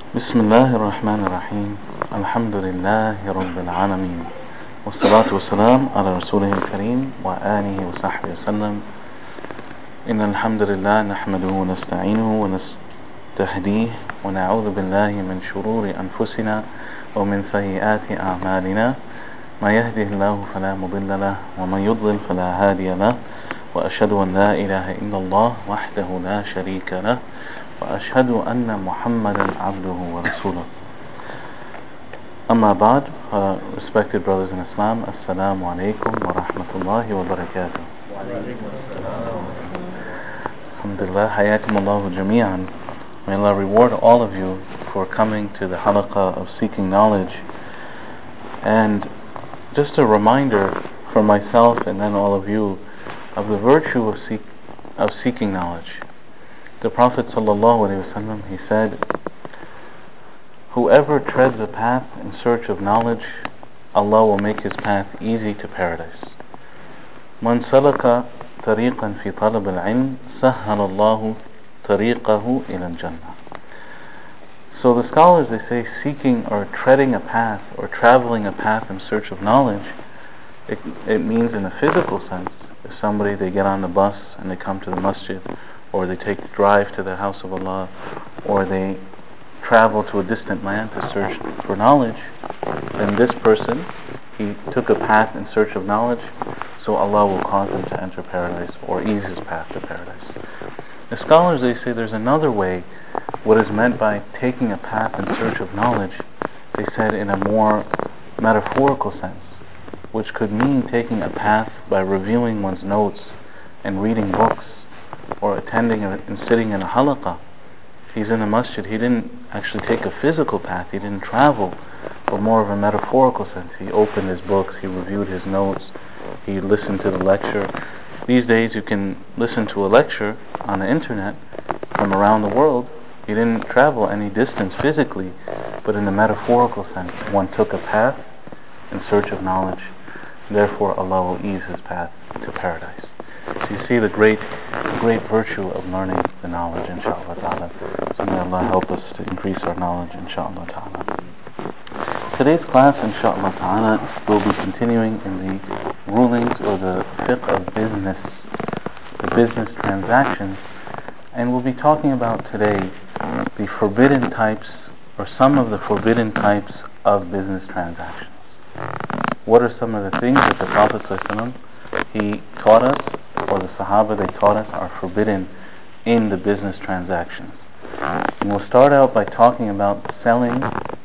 بسم الله الرحمن الرحيم الحمد لله رب العالمين والصلاة والسلام على رسوله الكريم وآله وصحبه وسلم إن الحمد لله نحمده ونستعينه ونستهديه ونعوذ بالله من شرور أنفسنا ومن سيئات أعمالنا ما يهده الله فلا مضل له ومن يضلل فلا هادي له وأشهد أن لا إله إلا الله وحده لا شريك له وأشهد أن محمدا عبده ورسوله. Amma ba'd, respected brothers in Islam, Assalamu alaikum wa rahmatullahi wa barakatuh. Alhamdulillah, hayakum Allahu jami'an. May Allah reward all of you for coming to the halaqah of seeking knowledge. And just a reminder for myself and then all of you of the virtue of seeking knowledge. The Prophet ﷺ, he said, whoever treads a path in search of knowledge, Allah will make his path easy to paradise. Man salaka tariqan fi talab al-ilm, sahhala Allahu tariqahu ila al-jannah. So the scholars, they say seeking or treading a path or traveling a path in search of knowledge, it means in a physical sense. If somebody, they get on the bus and they come to the masjid, or they take a drive to the house of Allah, or they travel to a distant land to search for knowledge, then this person, he took a path in search of knowledge, so Allah will cause him to enter paradise or ease his path to paradise. The scholars, they say there's another way. What is meant by taking a path in search of knowledge, they said in a more metaphorical sense, which could mean taking a path by reviewing one's notes and reading books, or attending and sitting in a halaqah. He's in a masjid, he didn't actually take a physical path, he didn't travel, but more of a metaphorical sense. He opened his books, he reviewed his notes, he listened to the lecture. These days you can listen to a lecture on the internet from around the world. He didn't travel any distance physically, but in a metaphorical sense, one took a path in search of knowledge. Therefore Allah will ease his path to paradise. So you see the great virtue of learning the knowledge, inshaAllah ta'ala. So may Allah help us to increase our knowledge, inshaAllah ta'ala. Today's class, inshaAllah ta'ala, will be continuing in the rulings or the fiqh of business, the business transactions, and we'll be talking about today the forbidden types, or some of the forbidden types of business transactions. What are some of the things that the Prophet ﷺ, he taught us, or the Sahaba, they taught us, are forbidden in the business transactions. And we'll start out by talking about selling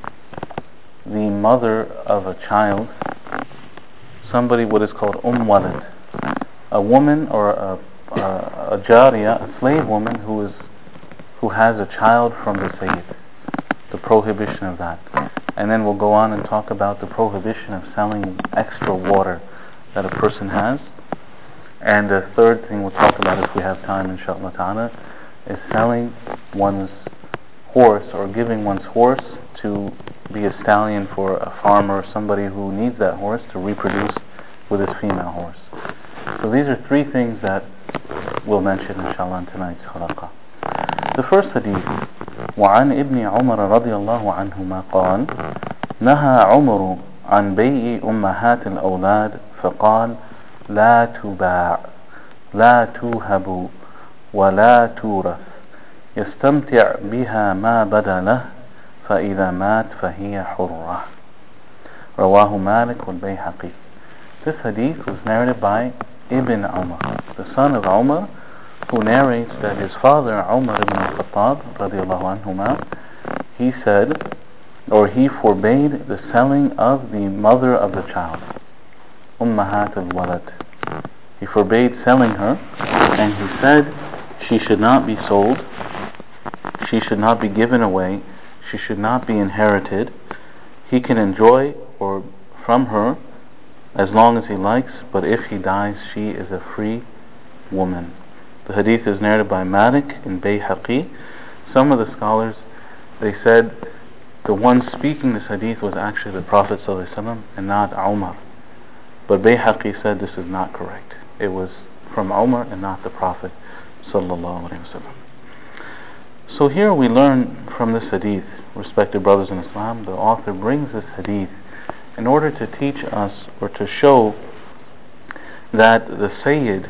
the mother of a child, somebody what is called walad, a woman or a jariya, a slave woman who has a child from the Sayyid, the prohibition of that. And then we'll go on and talk about the prohibition of selling extra water that a person has. And the third thing we'll talk about, if we have time, inshaAllah ta'ala, is selling one's horse or giving one's horse to be a stallion for a farmer or somebody who needs that horse to reproduce with his female horse. So these are three things that we'll mention inshaAllah in tonight's halaqah. The first hadith, وعن ابن عمر رضي الله عنهما قال نهى عمر عن بيع أمهات الأولاد فقال لا تباع لا توهب ولا تورث يستمتع بها ما بدا له فإذا مات فهي حرة. رواه مالك والبيهقي. This hadith was narrated by Ibn Umar, the son of Umar, who narrates that his father Umar ibn al-Khattab radiallahu anhuma, he said, or he forbade the selling of the mother of the child, Ummahat al-Walad. He forbade selling her, and he said she should not be sold, she should not be given away, she should not be inherited. He can enjoy or from her as long as he likes, but if he dies, she is a free woman. The hadith is narrated by Malik in Bayhaqi. Some of the scholars, they said the one speaking this hadith was actually the Prophet ﷺ and not Umar. But Bayhaqi said this is not correct. It was from Umar and not the Prophet ﷺ. So here we learn from this hadith, respected brothers in Islam, the author brings this hadith in order to teach us or to show that the Sayyid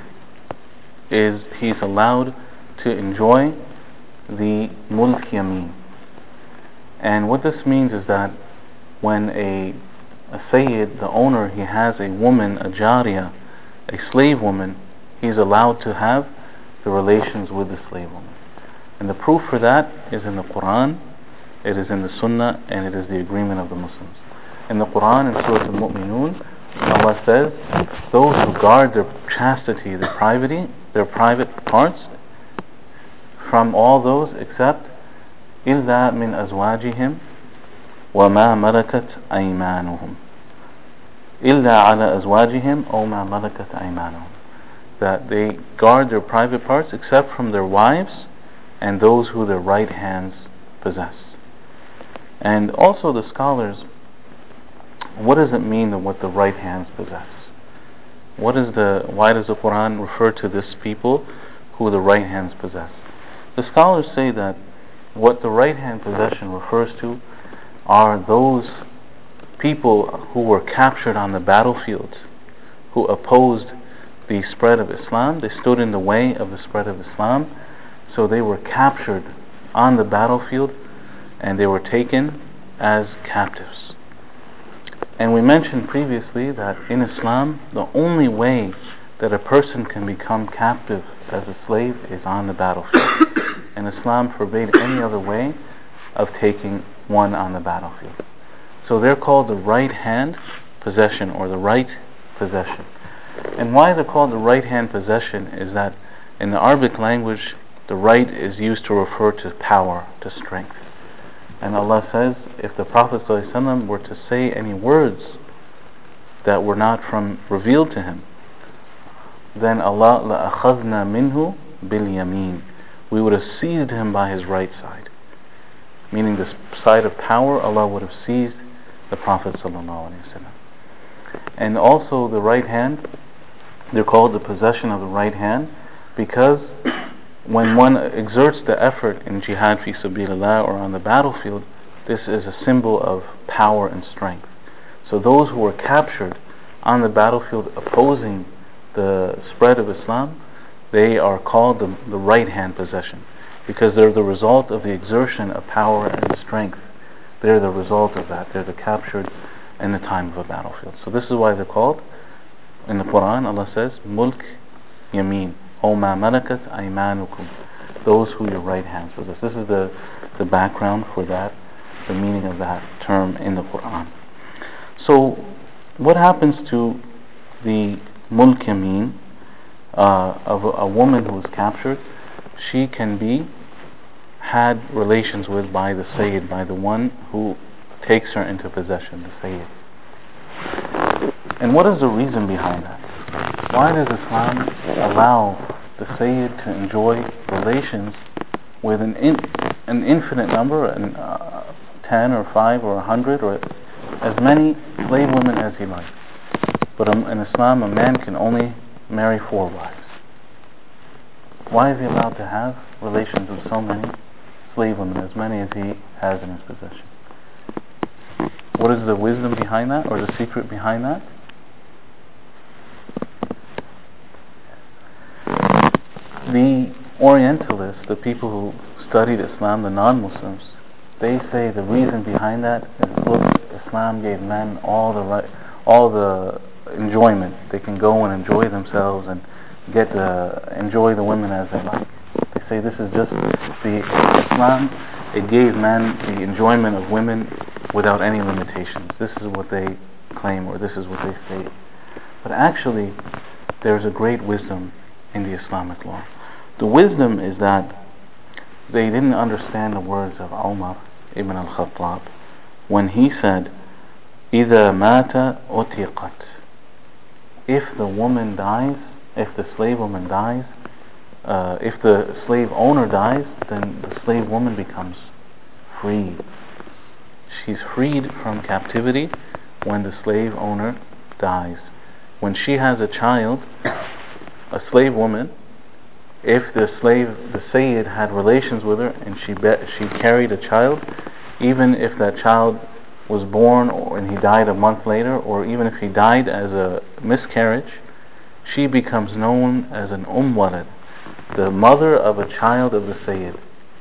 he's allowed to enjoy the mulk yamin. And what this means is that when a Sayyid, the owner, he has a woman, a Jariya, a slave woman, he's allowed to have the relations with the slave woman. And the proof for that is in the Quran, it is in the Sunnah, and it is the agreement of the Muslims. In the Quran, in Surah Al-Mu'minun, Allah says, those who guard their chastity, their private parts, from all those except إِلَّا مِنْ أَزْوَاجِهِمْ وَمَا مَلَكَتْ أَيْمَانُهُمْ إِلَّا عَلَى أَزْوَاجِهِمْ أَوْ مَا مَلَكَتْ أَيْمَانُهُم, that they guard their private parts except from their wives and those who their right hands possess. And also the scholars, what does it mean that what the right hands possess? Why does the Quran refer to this people who the right hands possess? The scholars say that what the right hand possession refers to are those people who were captured on the battlefield, who opposed the spread of Islam. They stood in the way of the spread of Islam, so they were captured on the battlefield and they were taken as captives. And we mentioned previously that in Islam, the only way that a person can become captive as a slave is on the battlefield. And Islam forbade any other way of taking one on the battlefield. So they're called the right hand possession, or the right possession. And why they're called the right hand possession is that in the Arabic language, the right is used to refer to power, to strength. And Allah says, if the Prophet ﷺ were to say any words that were not revealed to him, then Allah لَأَخَذْنَا مِنْهُ بِالْيَمِينِ, we would have seized him by his right side. Meaning the side of power, Allah would have seized the Prophet ﷺ. And also the right hand, they're called the possession of the right hand, because when one exerts the effort in jihad fi sabilillah or on the battlefield, this is a symbol of power and strength. So those who were captured on the battlefield opposing the spread of Islam, they are called the right hand possession, because they're the result of the exertion of power and strength. They're the result of that. They're the captured in the time of a battlefield. So this is why they're called, in the Quran Allah says, mulk yamin, O ma malakat aymanukum, those who your right hands possess. This is the background for that, the meaning of that term in the Quran. So what happens to the mulk yamin of a woman who is captured? She can be had relations with by the Sayyid, by the one who takes her into possession, the Sayyid. And what is the reason behind that? Why does Islam allow the Sayyid to enjoy relations with an infinite number, 10 or 5 or 100 or as many slave women as he likes? But in Islam, a man can only marry 4 wives. Why is he allowed to have relations with so many slave women, as many as he has in his possession? What is the wisdom behind that, or the secret behind that? The Orientalists, the people who studied Islam, the non-Muslims, they say the reason behind that is, look, Islam gave men all the enjoyment. They can go and enjoy themselves and enjoy the women as they like. They say this is just Islam. It gave men the enjoyment of women without any limitations. This is what they claim, or this is what they say. But actually, there's a great wisdom in the Islamic law. The wisdom is that they didn't understand the words of Umar ibn al-Khattab when he said, إِذَا مَاتَ أُتِقَتْ, if the woman dies, if the slave woman dies, if the slave owner dies, then the slave woman becomes free. She's freed from captivity when the slave owner dies. When she has a child, a slave woman, if the Sayyid had relations with her and she carried a child, even if that child was born and he died a month later, or even if he died as a miscarriage, she becomes known as an Walad, the mother of a child of the Sayyid.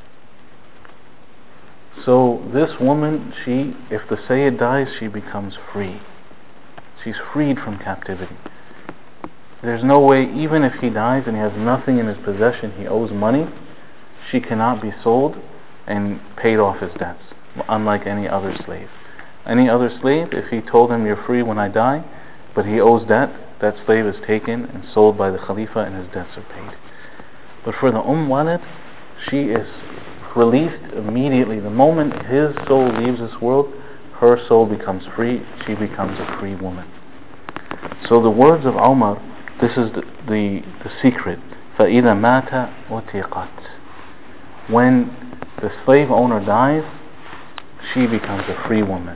So this woman, if the Sayyid dies, she becomes free. She's freed from captivity. There's no way, even if he dies and he has nothing in his possession, he owes money, she cannot be sold and paid off his debts, unlike any other slave. Any other slave, if he told him, you're free when I die, but he owes debt, that slave is taken and sold by the Khalifa and his debts are paid. But for the Walad, she is released immediately. The moment his soul leaves this world, her soul becomes free. She becomes a free woman. So the words of Umar, this is the secret. فَإِذَا مَاتَ أُتِقَتْ. When the slave owner dies, she becomes a free woman.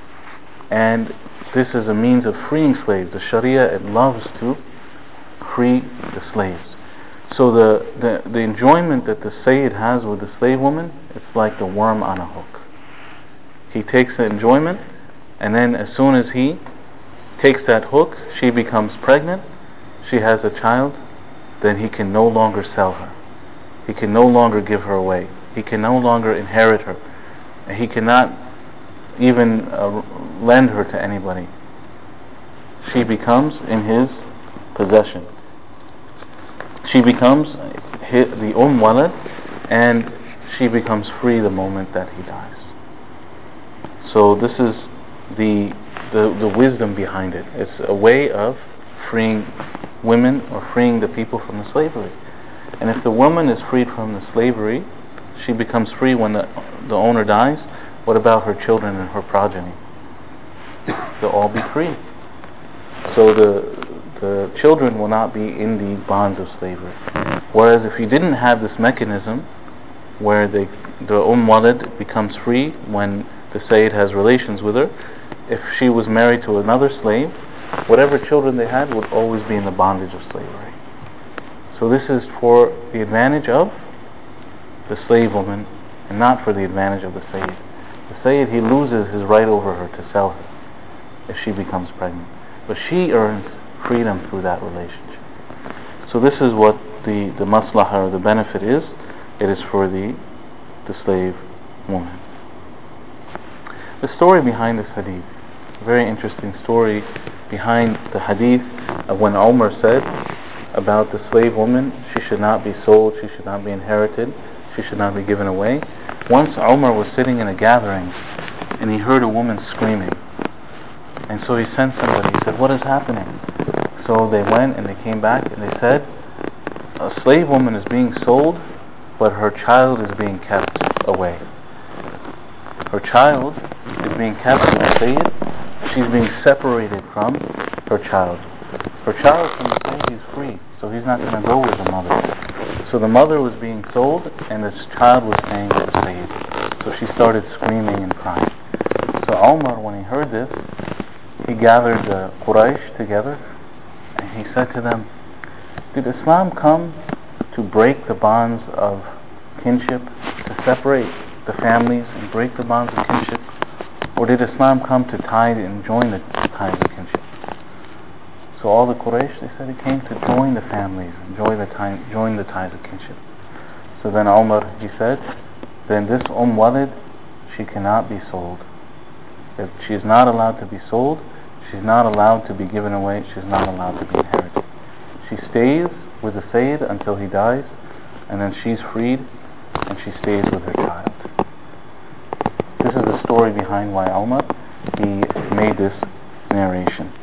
And this is a means of freeing slaves. The Sharia, it loves to free the slaves. So the enjoyment that the Sayyid has with the slave woman, it's like the worm on a hook. He takes the enjoyment, and then as soon as he takes that hook, she becomes pregnant, she has a child, then he can no longer sell her. He can no longer give her away. He can no longer inherit her. He cannot even lend her to anybody. She becomes in his possession. She becomes the Walad, and she becomes free the moment that he dies. So this is the wisdom behind it. It's a way of freeing women or freeing the people from the slavery. And if the woman is freed from the slavery, she becomes free when the owner dies. What about her children and her progeny? They'll all be free. So the children will not be in the bonds of slavery. Whereas if you didn't have this mechanism where the Walad becomes free when the Sayyid has relations with her, if she was married to another slave, whatever children they had would always be in the bondage of slavery. So this is for the advantage of the slave woman and not for the advantage of the Sayyid. The Sayyid, he loses his right over her to sell her if she becomes pregnant. But she earns freedom through that relationship. So this is what the maslahah or the benefit is. It is for the slave woman. The story behind this hadith, a very interesting story behind the hadith of when Umar said about the slave woman, she should not be sold, she should not be inherited, she should not be given away. Once Umar was sitting in a gathering and he heard a woman screaming. And so he sent somebody, he said, what is happening? So they went and they came back and they said, a slave woman is being sold, but her child is being kept away. Her child is being kept with the Sayyid. She's being separated from her child. Her child from the Sayyid is free, so he's not going to go with the mother. So the mother was being sold and this child was staying with the Sayyid. So she started screaming and crying. So Umar, when he heard this, he gathered the Quraysh together and he said to them, did Islam come to break the bonds of kinship, to separate the families and break the bonds of kinship? Or did Islam come to tie and join the ties of kinship? So all the Quraysh, they said it came to join the families and join the ties of kinship. So then Umar, he said, then this Walad, she cannot be sold. If she is not allowed to be sold, she's not allowed to be given away, she's not allowed to be inherited. She stays with the Sayyid until he dies, and then she's freed and she stays with her child. This is the story behind why Umar, he made this narration.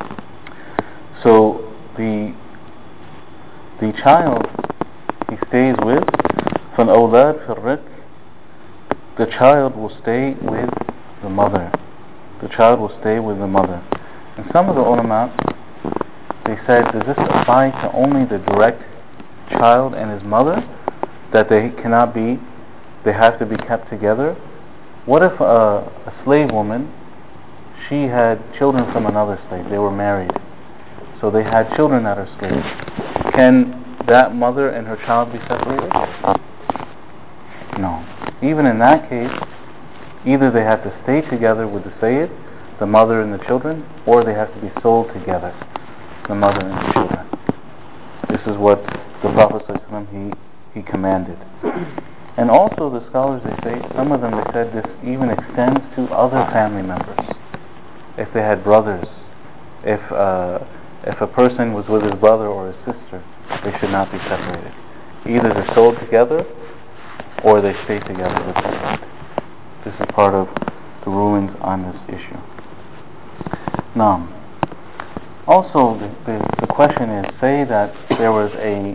So the child, he stays with فَالْأَوْلَادْ فِي الرِّقِّ. The child will stay with the mother. The child will stay with the mother. And some of the ulama, they said, does this apply to only the direct child and his mother, that they have to be kept together? What if a slave woman, she had children from another slave, they were married, so they had children that are slaves. Can that mother and her child be separated? No. Even in that case, either they have to stay together with the Sayyid, the mother and the children, or they have to be sold together, the mother and the children. This is what the Prophet ﷺ, he commanded. And also the scholars, they say, some of them, they said this even extends to other family members. If they had brothers, if a person was with his brother or his sister, they should not be separated. Either they're sold together or they stay together with the Sayyid. This is part of the rulings on this issue. Now, also the question is, say that there was a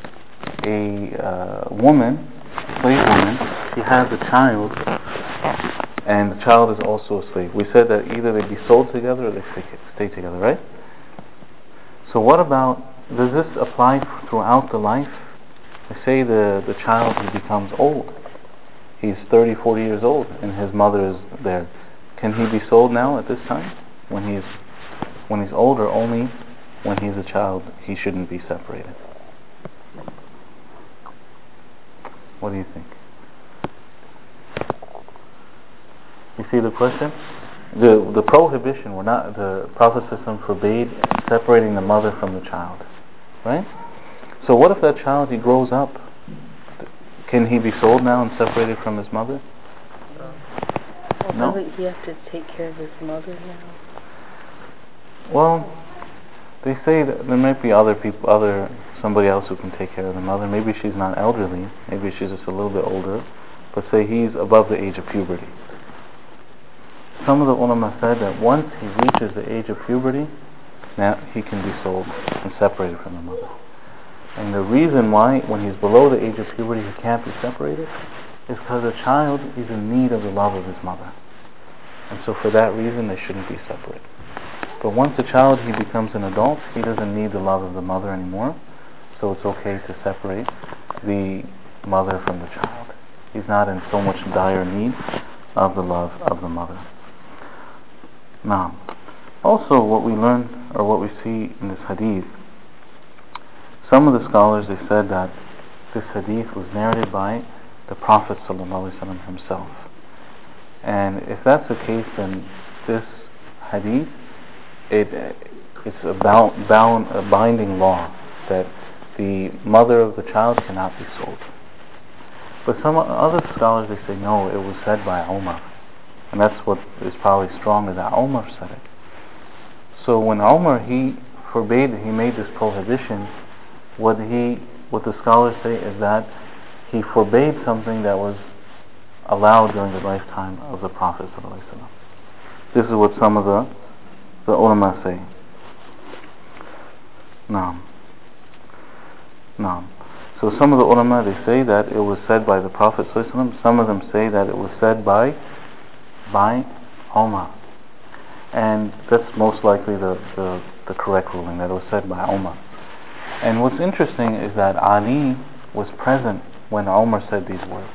woman, a slave woman, she has a child, and the child is also a slave. We said that either they be sold together or they stay together, right? So what about, does this apply throughout the life? Say the child, he becomes old. He's 30, 40 years old, and his mother is there. Can he be sold now at this time? When he's older, only when he's a child, he shouldn't be separated. What do you think? You see the question? The prohibition, the Prophet ﷺ forbade separating the mother from the child, right? So what if that child, he grows up? Can he be sold now and separated from his mother? No. Doesn't he have to take care of his mother now? Well, they say that there might be somebody else who can take care of the mother. Maybe she's not elderly. Maybe she's just a little bit older. But say he's above the age of puberty. Some of the ulama said that once he reaches the age of puberty, now he can be sold and separated from the mother. And the reason why, when he's below the age of puberty, he can't be separated, is because a child is in need of the love of his mother. And so for that reason, they shouldn't be separate. But once a child, he becomes an adult, he doesn't need the love of the mother anymore, so it's okay to separate the mother from the child. He's not in so much dire need of the love of the mother. Now, also what we learn, or what we see in this hadith, some of the scholars, they said that this hadith was narrated by the Prophet ﷺ himself. And if that's the case, then this hadith, it's a binding law that the mother of the child cannot be sold. But some other scholars, they say no, it was said by Umar, and that's what is probably stronger, that Umar said it. So when Umar, he made this prohibition, what the scholars say is that he forbade something that was allowed during the lifetime of the Prophet ﷺ. This is what some of the ulama say. Naam. So some of the ulama, they say that it was said by the Prophet ﷺ. Some of them say that it was said by Umar. And that's most likely the correct ruling, that it was said by Umar. And what's interesting is that Ali was present when Umar said these words.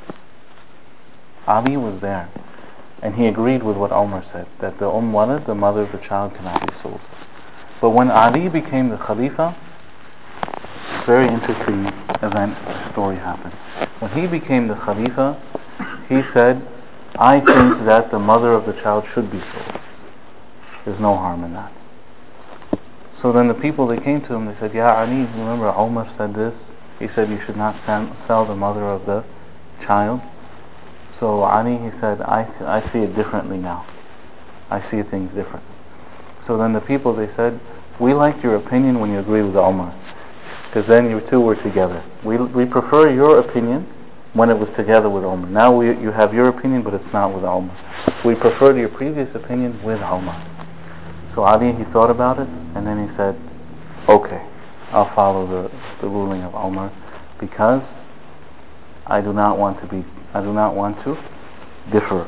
Ali was there, and he agreed with what Umar said, that the walad, the mother of the child, cannot be sold. But when Ali became the Khalifa, very interesting event, story happened. When he became the Khalifa, he said, I think that the mother of the child should be sold. There's no harm in that. So then the people, they came to him, they said, Ya Ali, remember Umar said this? He said you should not sell the mother of the child. So Ali, he said, I see it differently now. I see things different. So then the people, they said, we liked your opinion when you agreed with Umar, because then you two were together. We prefer your opinion when it was together with Umar. Now you have your opinion, but it's not with Umar. We preferred your previous opinion with Umar. So Ali, he thought about it, and then he said, okay, I'll follow the ruling of Umar, because I do not want to differ.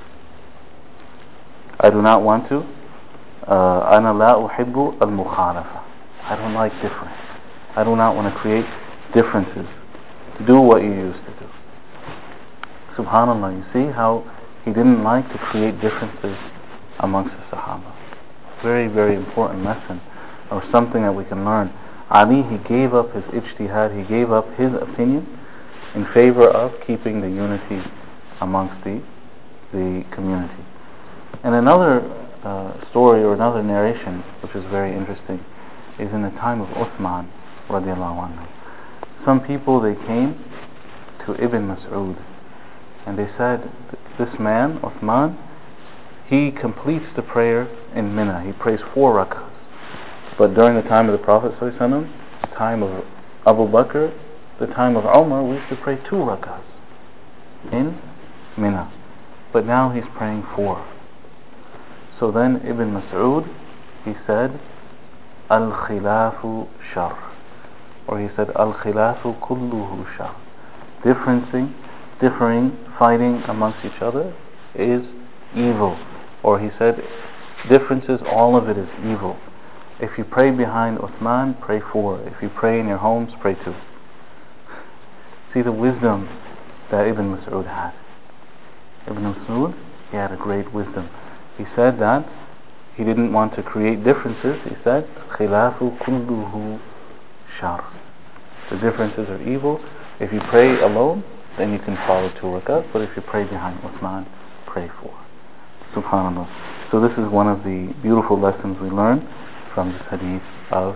I do not want to أنا لا أحب المخالفة. I don't like difference. I do not want to create differences. Do what you used to do. Subhanallah, you see how he didn't like to create differences amongst the Sahaba. Very, very important lesson, or something that we can learn. Ali, he gave up his ijtihad, he gave up his opinion in favor of keeping the unity amongst the community. And another story or another narration which is very interesting is in the time of Uthman radiallahu anhu. Some people, they came to Ibn Mas'ud and they said, this man, Uthman, he completes the prayer in Mina. He prays 4 rak'ahs. But during the time of the Prophet ﷺ, the time of Abu Bakr, the time of Umar, we used to pray 2 rak'ahs in Mina. But now he's praying 4. So then Ibn Mas'ud, he said, Al-khilafu shar. Or he said, Al-khilafu kulluhu shar. Differing, fighting amongst each other is evil. Or he said, differences, all of it is evil. If you pray behind Uthman, pray 4. If you pray in your homes, pray 2. See the wisdom that Ibn Mas'ud had. Ibn Mas'ud, he had a great wisdom. He said that he didn't want to create differences. He said, Khilafu kulluhu shar. The differences are evil. If you pray alone, then you can follow 2 rak'ahs. But if you pray behind Uthman, pray 4. Subhanallah. So this is one of the beautiful lessons we learn from this hadith of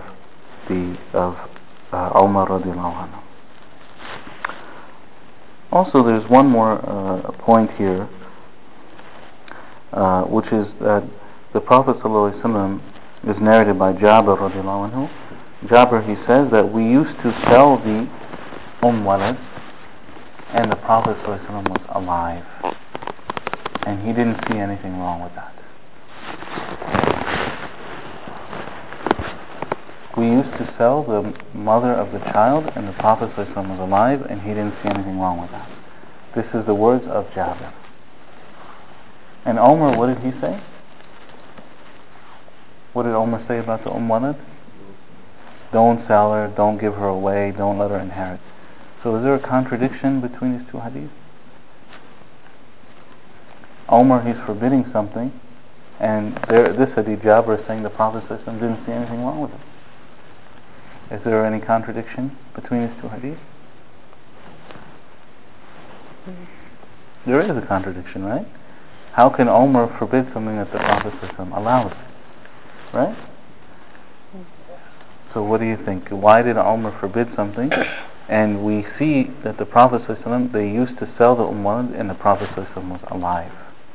Umar radiallahu anhu. Also, there's one more point here, which is that the Prophet ﷺ is narrated by Jabir radiallahu anhu. Jabir, he says that we used to sell the Walad, and the Prophet ﷺ was alive, and he didn't see anything wrong with that. We used to sell the mother of the child, and the Prophet ﷺ was alive, and he didn't see anything wrong with that. This is the words of Jabir. And Umar, what did he say? What did Umar say about the Walad? Don't sell her, don't give her away, don't let her inherit. So is there a contradiction between these 2 hadiths? Umar, he's forbidding something, and this hadith, Jabir, is saying the Prophet ﷺ didn't see anything wrong with it. Is there any contradiction between these 2 hadiths? There is a contradiction, right? How can Umar forbid something that the Prophet ﷺ allows? Right? So what do you think? Why did Umar forbid something? And we see that the Prophet ﷺ, they used to sell the Walad, and the Prophet ﷺ was alive.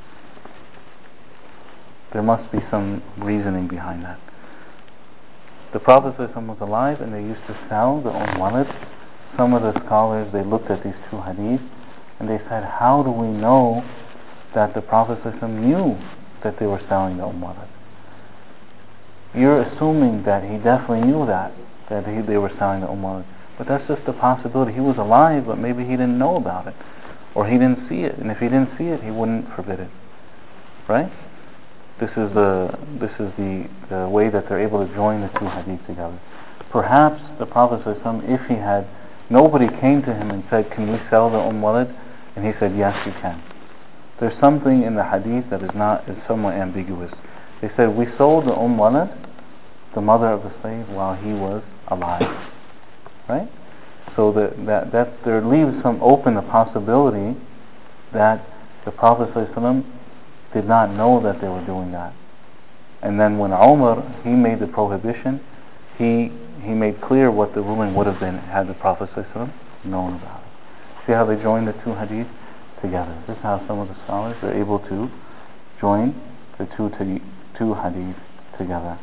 There must be some reasoning behind that. The Prophet ﷺ was alive, and they used to sell the Walad. Some of the scholars, they looked at these 2 hadiths, and they said, how do we know that the Prophet ﷺ knew that they were selling the Walad? You're assuming that he definitely knew that they were selling the Walad. But that's just a possibility. He was alive, but maybe he didn't know about it, or he didn't see it. And if he didn't see it, he wouldn't forbid it. Right? This is the way that they're able to join the 2 hadiths together. Perhaps the Prophet ﷺ, if he had, nobody came to him and said, can we sell the Walad? And he said, yes, you can. There's something in the hadith that is somewhat ambiguous. They said, we sold the Walad, the mother of the slave, while he was alive. Right? So that there leaves some open the possibility that the Prophet ﷺ did not know that they were doing that. And then when Umar, he made the prohibition, he made clear what the ruling would have been had the Prophet ﷺ known about it. See how they join the 2 hadith together. This is how some of the scholars are able to join the two hadith together.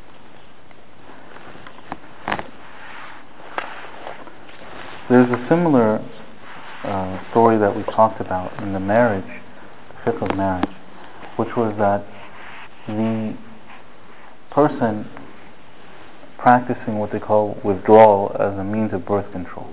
There's a similar story that we talked about in the marriage, the fiqh of marriage, which was that the person practicing what they call withdrawal as a means of birth control.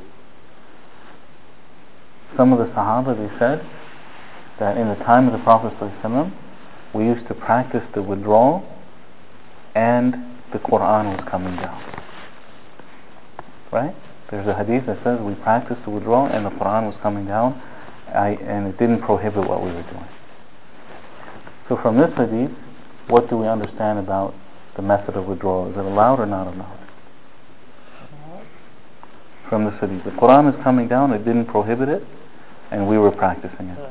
Some of the Sahaba, they said that in the time of the Prophet ﷺ, we used to practice the withdrawal and the Quran was coming down. Right? There's a hadith that says we practiced the withdrawal and the Quran was coming down, and it didn't prohibit what we were doing. So from this hadith, what do we understand about the method of withdrawal? Is it allowed or not allowed? from the city. The Quran is coming down, it didn't prohibit it, and we were practicing it.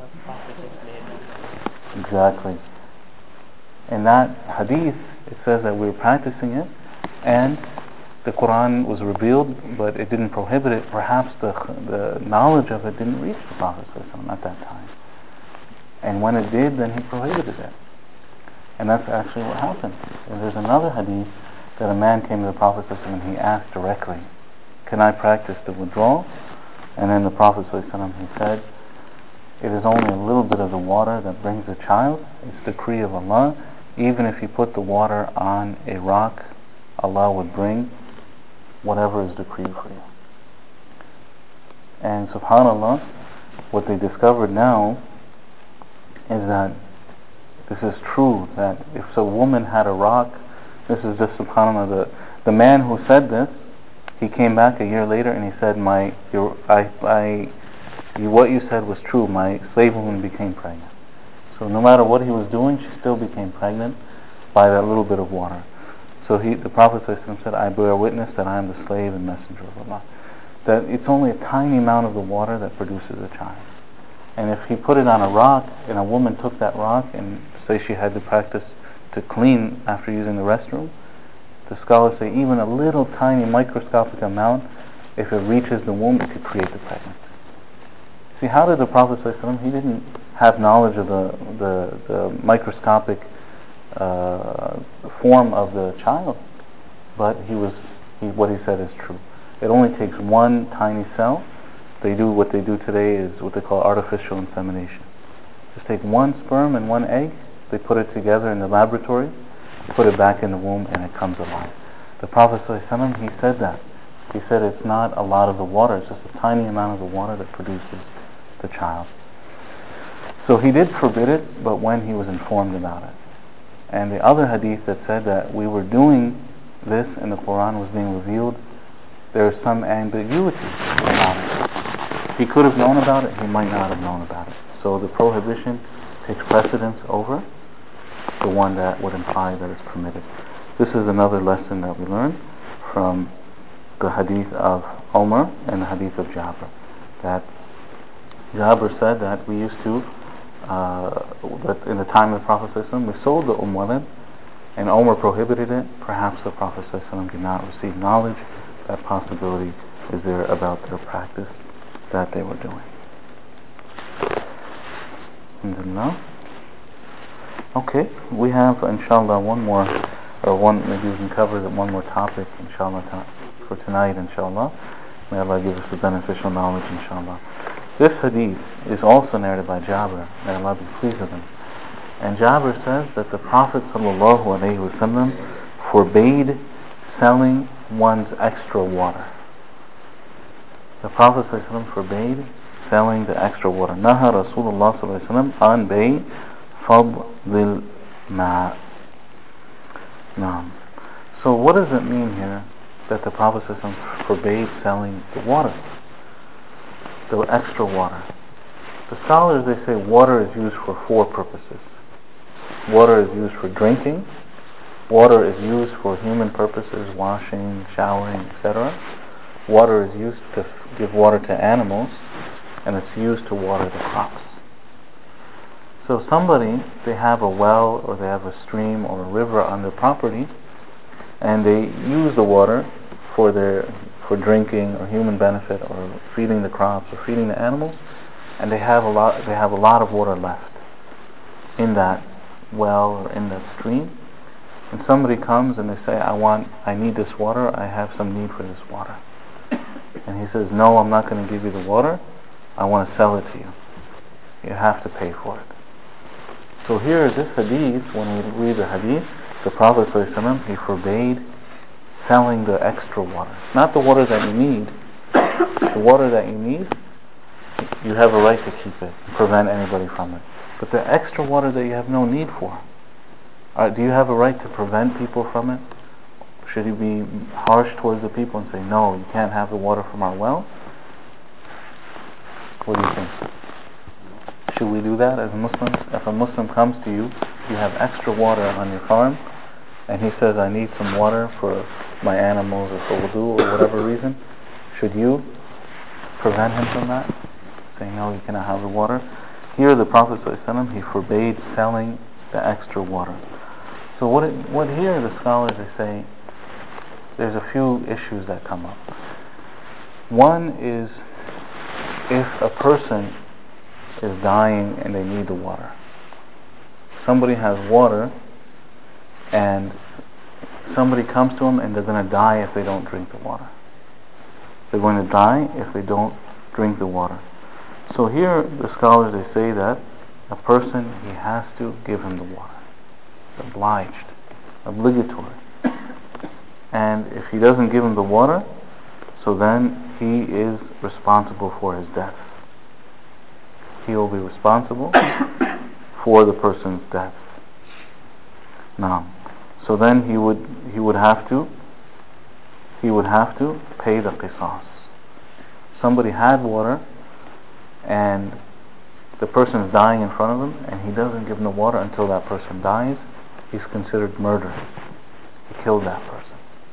Exactly. In that hadith, it says that we were practicing it, and the Quran was revealed, but it didn't prohibit it. Perhaps the knowledge of it didn't reach the Prophet ﷺ at that time. And when it did, then he prohibited it. And that's actually what happened. And there's another hadith that a man came to the Prophet ﷺ and he asked directly, can I practice the withdrawal? And then the Prophet ﷺ, he said, it is only a little bit of the water that brings a child. It's the decree of Allah. Even if you put the water on a rock, Allah would bring whatever is decreed for you. And subhanAllah, what they discovered now is that this is true, that if a woman had a rock, this is just subhanAllah, the man who said this, he came back a year later and he said, what you said was true, my slave woman became pregnant. So no matter what he was doing, she still became pregnant by that little bit of water. So the Prophet said, I bear witness that I am the slave and messenger of Allah. That it's only a tiny amount of the water that produces a child. And if he put it on a rock, and a woman took that rock, and say she had to practice to clean after using the restroom, the scholars say even a little tiny microscopic amount, if it reaches the womb, it could create the pregnancy. See, how did the Prophet ﷺ, he didn't have knowledge of the microscopic form of the child, but what he said is true. It only takes one tiny cell. What they do today is what they call artificial insemination. Just take one sperm and one egg, they put it together in the laboratory, put it back in the womb, and it comes alive. The Prophet ﷺ, he said that. He said it's not a lot of the water, it's just a tiny amount of the water that produces the child. So he did forbid it, but when he was informed about it. And the other hadith that said that we were doing this and the Quran was being revealed, there is some ambiguity about it. He could have known about it, he might not have known about it. So the prohibition takes precedence over the one that would imply that it's permitted. This is another lesson that we learned from the hadith of Omar and the hadith of Jabir. That Jabir said that we used to, that in the time of the Prophet ﷺ, we sold the Walad, and Omar prohibited it. Perhaps the Prophet ﷺ did not receive knowledge. That possibility is there about their practice that they were doing. Alhamdulillah. Okay, we have inshallah maybe we can cover one more topic inshallah for tonight inshallah. May Allah give us the beneficial knowledge inshallah. This hadith is also narrated by Jabir, may Allah be pleased with him. And Jabir says that the Prophet ﷺ forbade selling one's extra water. The Prophet ﷺ forbade selling the extra water. Naha Rasulullah ﷺ an bay fadlil ma'. So what does it mean here that the Prophet ﷺ forbade selling the water, the extra water? The scholars, they say water is used for four purposes. Water is used for drinking, water is used for human purposes, washing, showering, etc. Water is used to give water to animals, and it's used to water the crops. So somebody, they have a well or they have a stream or a river on their property, and they use the water for drinking or human benefit or feeding the crops or feeding the animals, and they have a lot of water left in that well or in that stream. And somebody comes and they say, I need this water, I have some need for this water. And he says, no, I'm not going to give you the water, I want to sell it to you. You have to pay for it. So here this hadith, when we read the hadith, the Prophet ﷺ, he forbade selling the extra water. Not the water that you need. The water that you need, you have a right to keep it, prevent anybody from it. But the extra water that you have no need for, do you have a right to prevent people from it? Should you be harsh towards the people and say, no, you can't have the water from our well? What do you think? Should we do that as Muslims? If a Muslim comes to you, you have extra water on your farm, and he says, I need some water for my animals or for wudu or whatever reason, should you prevent him from that? Saying, no, you cannot have the water. Here the Prophet ﷺ, he forbade selling the extra water. So what here the scholars, they say, there's a few issues that come up. One is, if a person is dying and they need the water. Somebody has water and somebody comes to them and they're going to die if they don't drink the water. They're going to die if they don't drink the water. So here the scholars, they say that a person, he has to give him the water. It's obliged, obligatory. And if he doesn't give him the water, so then he is responsible for his death. He will be responsible for the person's death. Now, so then he would have to pay the qisas. Somebody had water and the person is dying in front of him and he doesn't give him the water until that person dies, he's considered murder. He killed that person.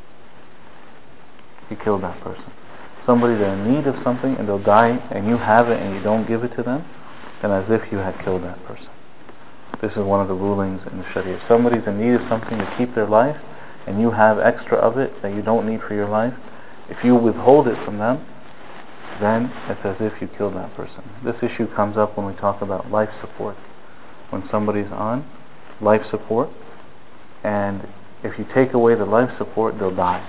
He killed that person. Somebody, they're in need of something and they'll die and you have it and you don't give it to them, then as if you had killed that person. This is one of the rulings in the Sharia. If somebody's in need of something to keep their life and you have extra of it that you don't need for your life, if you withhold it from them, then it's as if you killed that person. This issue comes up when we talk about life support. When somebody's on life support, and if you take away the life support, they'll die.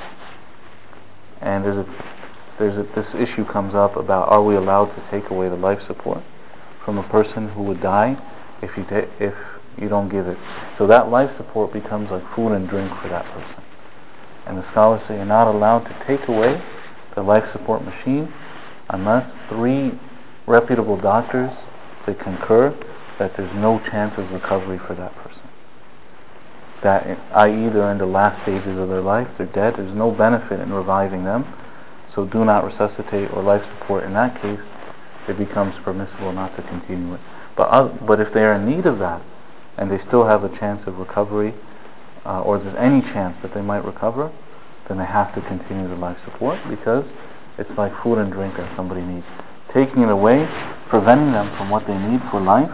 And this issue comes up about, are we allowed to take away the life support from a person who would die if you don't give it? So that life support becomes like food and drink for that person. And the scholars say you're not allowed to take away the life support machine unless 3 reputable doctors, they concur that there's no chance of recovery for that person. That, i.e., they're in the last stages of their life, they're dead, there's no benefit in reviving them, so do not resuscitate or life support. In that case, it becomes permissible not to continue it. But if they are in need of that, and they still have a chance of recovery, or there's any chance that they might recover, then they have to continue the life support, because it's like food and drink that somebody needs. Taking it away, preventing them from what they need for life,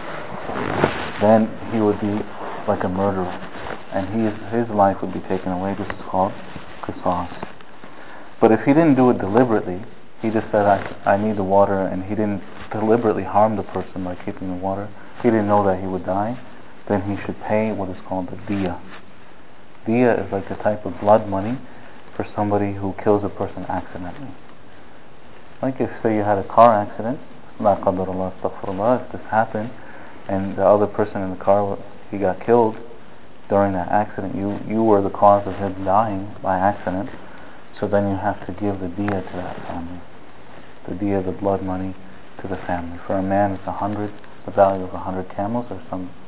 then he would be like a murderer, and his life would be taken away. This is called qisas. But if he didn't do it deliberately, he just said, I need the water, and he didn't deliberately harm the person by keeping the water, he didn't know that he would die, then he should pay what is called the diya. Diya is like a type of blood money for somebody who kills a person accidentally. Like if, say, you had a car accident, la qadarullah, astaghfirullah, if this happened and the other person in the car, he got killed during that accident, you were the cause of him dying by accident, so then you have to give the diya to that family. The diya, the blood money, to the family. For a man, it's the value of 100 camels, or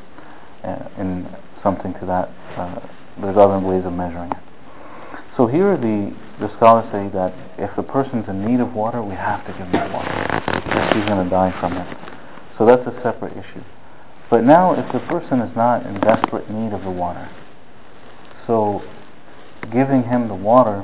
in something to that. There's other ways of measuring it. So here the scholars say that if the person's in need of water, we have to give him the water, because he's going to die from it. So that's a separate issue. But now, if the person is not in desperate need of the water, so giving him the water,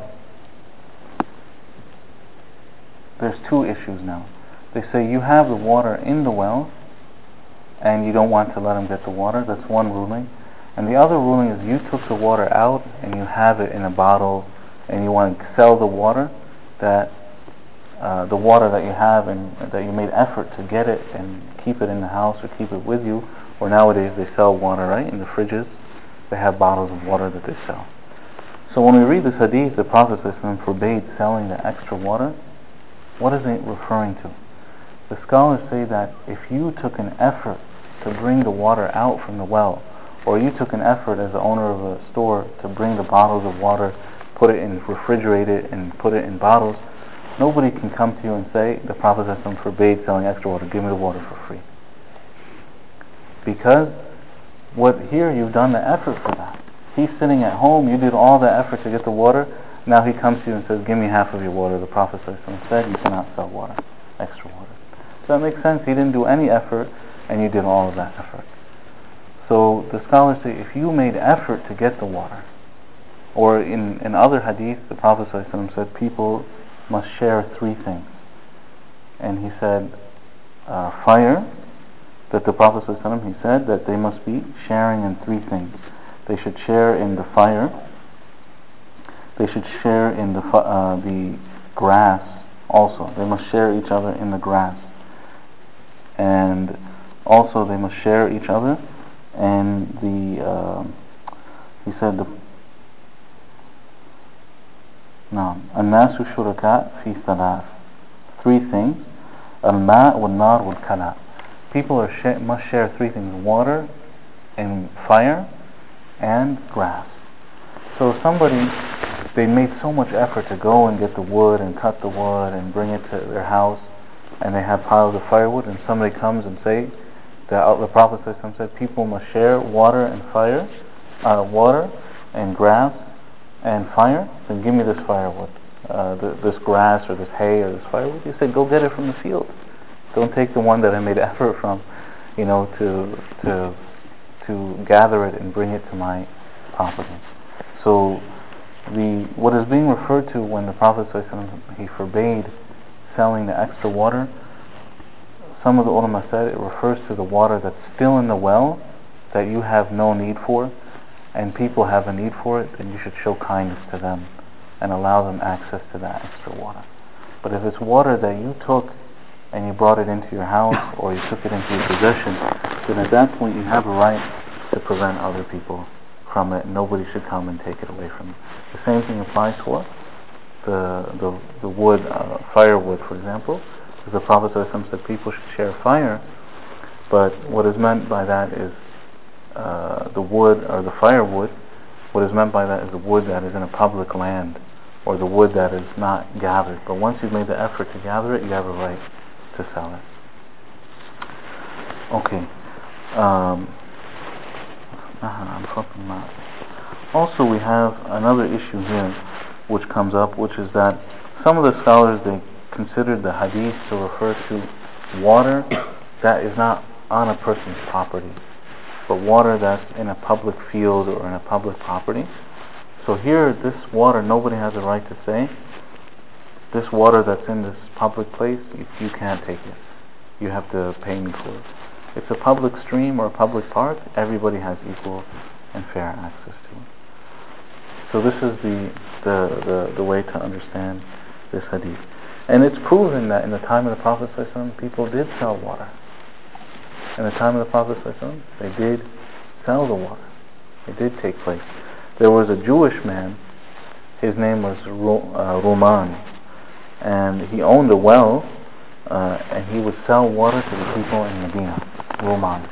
there's 2 issues now. They say you have the water in the well and you don't want to let him get the water. That's one ruling. And the other ruling is you took the water out and you have it in a bottle and you want to sell the water, that the water that you have and that you made effort to get it and keep it in the house or keep it with you. Or nowadays they sell water, right? In the fridges they have bottles of water that they sell. So when we read this hadith, the Prophet ﷺ forbade selling the extra water. What is it referring to? The scholars say that if you took an effort to bring the water out from the well, or you took an effort as the owner of a store to bring the bottles of water, put it in, refrigerate it and put it in bottles, nobody can come to you and say, the Prophet ﷺ forbade selling extra water, give me the water for free. Because here you've done the effort for that. He's sitting at home, you did all the effort to get the water, now he comes to you and says, give me half of your water. The Prophet ﷺ said you cannot sell water, extra water. Does that make sense? He didn't do any effort and you did all of that effort. So the scholars say if you made effort to get the water, or in other hadith the Prophet ﷺ said people must share three things. And he said, fire, that the Prophet ﷺ, he said that they must be sharing in three things. They should share in the fire, they should share in the grass also. They must share each other in the grass. And also they must share each other and he said الناس شركاء في ثلاث, three things, الماء والنار والكلام. People must share three things: water and fire and grass. So somebody, they made so much effort to go and get the wood and cut the wood and bring it to their house, and they have piles of firewood, and somebody comes and say that the Prophet said people must share water and fire, water and grass and fire. Then give me this firewood, this grass or this hay or this firewood. He said, go get it from the field. Don't take the one that I made effort from, to gather it and bring it to my property. So what is being referred to when the Prophet ﷺ, he forbade selling the extra water, some of the ulama said it refers to the water that's still in the well that you have no need for, and people have a need for it, then you should show kindness to them and allow them access to that extra water. But if it's water that you took and you brought it into your house or you took it into your possession, then at that point you have a right to prevent other people from it. Nobody should come and take it away from you. The same thing applies for the wood, firewood, for example. Because the Prophet ﷺ said people should share fire, but what is meant by that is the wood or the firewood. What is meant by that is the wood that is in a public land or the wood that is not gathered. But once you've made the effort to gather it, you have a right to sell it. Okay. Also, we have another issue here which comes up, which is that some of the scholars, they considered the hadith to refer to water that is not on a person's property, but water that's in a public field or in a public property. So here, this water, nobody has a right to say, this water that's in this public place, you can't take it. You have to pay me for it. It's a public stream or a public park, everybody has equal and fair access to it. So this is the way to understand this hadith. And it's proven that in the time of the Prophet ﷺ, people did sell water. In the time of the Prophet ﷺ, they did sell the water. It did take place. There was a Jewish man, his name was Roman, and he owned a well, and he would sell water to the people in Medina. Roman.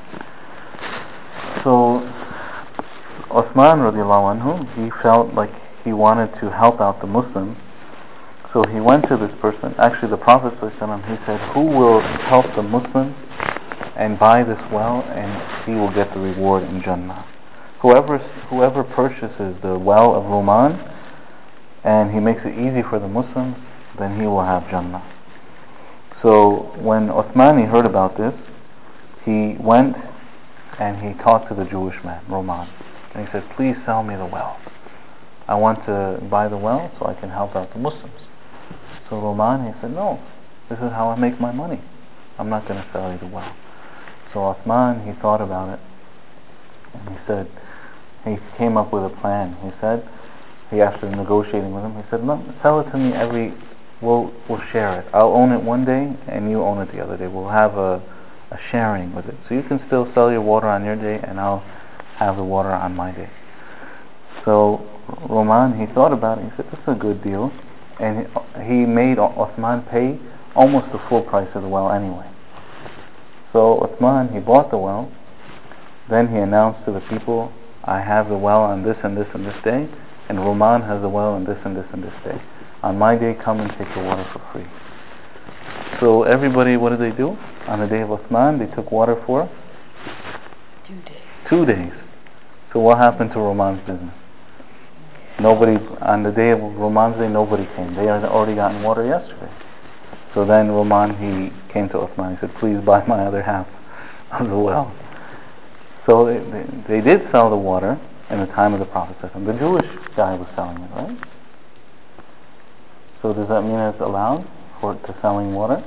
So Uthman radiallahu anhu, he felt like he wanted to help out the Muslims. So he went to this person, actually the Prophet ﷺ, he said, who will help the Muslims and buy this well, and he will get the reward in Jannah. Whoever purchases the well of Roman and he makes it easy for the Muslims, then he will have Jannah. So when Uthman heard about this, he went and he talked to the Jewish man, Roman, and he said, please sell me the well. I want to buy the well so I can help out the Muslims. So Roman, he said, no, this is how I make my money. I'm not going to sell you the well. So Uthman, he thought about it, and he said, he came up with a plan. He said, after negotiating with him, he said, no, sell it to me we'll share it. I'll own it one day and you own it the other day. We'll have a sharing with it. So you can still sell your water on your day and I'll have the water on my day. So Roman, he thought about it. He said, this is a good deal. And he made Uthman pay almost the full price of the well anyway. So Uthman, he bought the well. Then he announced to the people, I have the well on this and this and this day, and Roman has the well on this and this and this day. On my day, come and take the water for free. So everybody, what did they do? On the day of Uthman, they took water for 2 days. 2 days. So what happened to Roman's business? Nobody, on the day of Roman's day, nobody came. They had already gotten water yesterday. So then Roman, he came to Uthman. He said, please buy my other half of the well. So they did sell the water in the time of the Prophet. The Jewish guy was selling it, right? So does that mean it's allowed to selling water?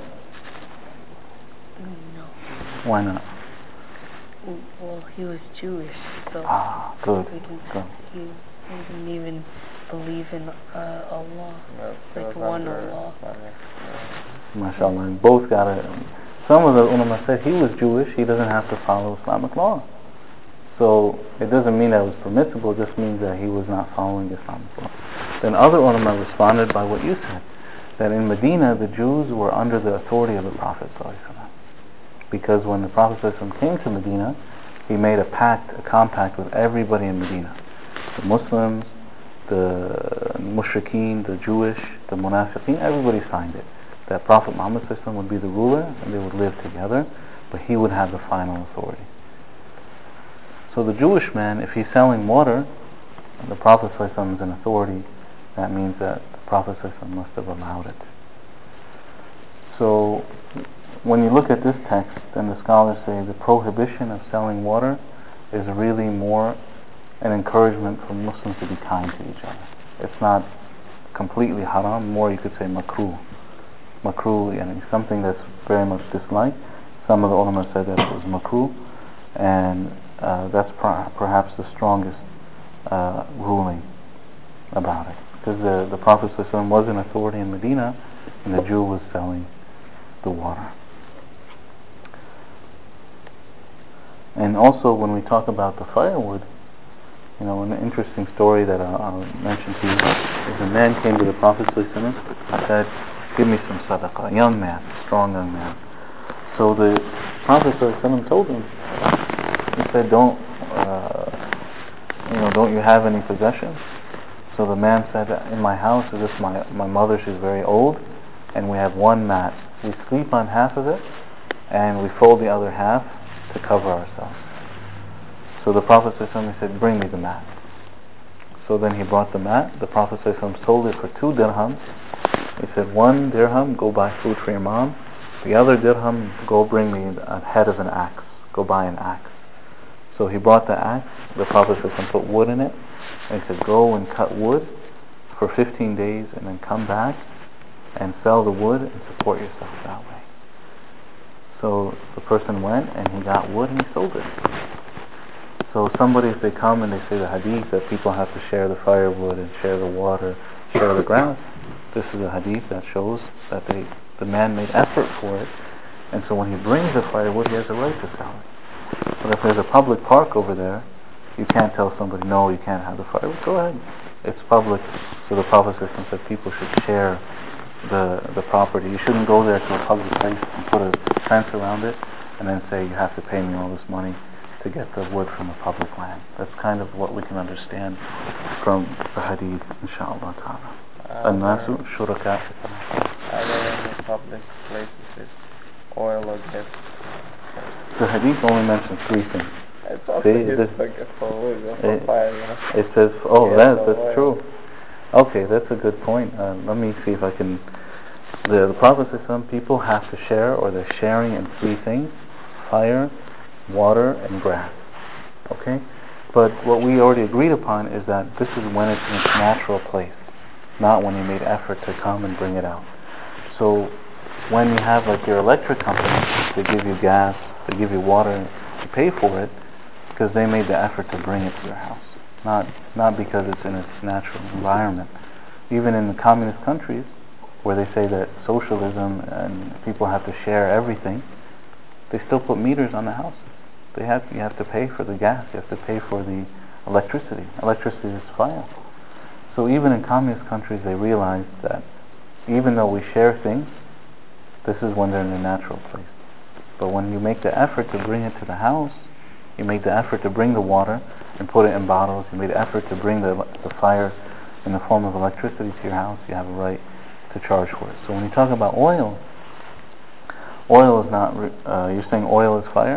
No. Why not? Well, he was Jewish, so good. he Good. didn't even believe in Allah, like one Allah. MashaAllah. Both got it. Some of the ulama said he was Jewish, he doesn't have to follow Islamic law. So it doesn't mean that it was permissible, it just means that he was not following Islamic law. Then other ulama responded by what you said, that in Medina the Jews were under the authority of the Prophet ﷺ. Because when the Prophet ﷺ came to Medina, he made a compact with everybody in Medina. The Muslims, the Mushrikeen, the Jewish, the Munafiqeen, everybody signed it. That Prophet Muhammad ﷺ would be the ruler and they would live together, but he would have the final authority. So the Jewish man, if he's selling water, and the Prophet ﷺ is an authority, that means that the Prophet ﷺ must have allowed it. So when you look at this text, then the scholars say the prohibition of selling water is really more an encouragement for Muslims to be kind to each other. It's not completely haram, more you could say makruh. Makruh, something that's very much disliked. Some of the ulama said that it was makruh, and that's perhaps the strongest ruling about it. Because the Prophet ﷺ was an authority in Medina, and the Jew was selling the water. And also when we talk about the firewood, an interesting story that I'll mention to you is a man came to the Prophet ﷺ and said, give me some sadaqah, a young man, a strong young man. So the Prophet ﷺ told him, he said, don't you have any possessions? So the man said, in my house, is this my mother, she's very old, and we have one mat. We sleep on half of it, and we fold the other half to cover ourselves. So the Prophet ﷺ said, bring me the mat. So then he brought the mat. The Prophet ﷺ sold it for 2 dirhams. He said, 1 dirham, go buy food for your mom. The other dirham, go bring me a head of an axe. Go buy an axe. So he brought the axe. The Prophet ﷺ put wood in it. And he said, go and cut wood for 15 days and then come back and sell the wood and support yourself that way. So the person went and he got wood and he sold it. So somebody, if they come and they say the hadith that people have to share the firewood and share the water, share the grass, this is a hadith that shows that the man made effort for it, and so when he brings the firewood, he has a right to sell it. But if there's a public park over there, you can't tell somebody, no, you can't have the firewood. Go ahead, it's public. So the Prophet said people should share the property. You shouldn't go there to a public place and put a fence around it and then say you have to pay me all this money to get the wood from a public land. That's kind of what we can understand from the hadith, inshaAllah ta'ala. An-nasu shuraka. Are there any public places with oil or gas? The hadith only mentions 3 things. It's also for wood, for fire, It says, that's true. Okay, that's a good point. Let me see if I can. The Prophet says some people have to share, or they're sharing in 3 things: fire, water, and grass. Okay? But what we already agreed upon is that this is when it's in its natural place, not when you made effort to come and bring it out. So when you have like your electric company, they give you gas, they give you water, you pay for it because they made the effort to bring it to your house, not because it's in its natural environment. Even in the communist countries, where they say that socialism and people have to share everything, they still put meters on the houses. You have to pay for the gas, you have to pay for the electricity. Electricity is fire. So even in communist countries, they realize that even though we share things, this is when they're in their natural place. But when you make the effort to bring it to the house, you make the effort to bring the water and put it in bottles, you made the effort to bring the fire in the form of electricity to your house, you have a right to charge for it. So when you talk about oil is not, you're saying oil is fire?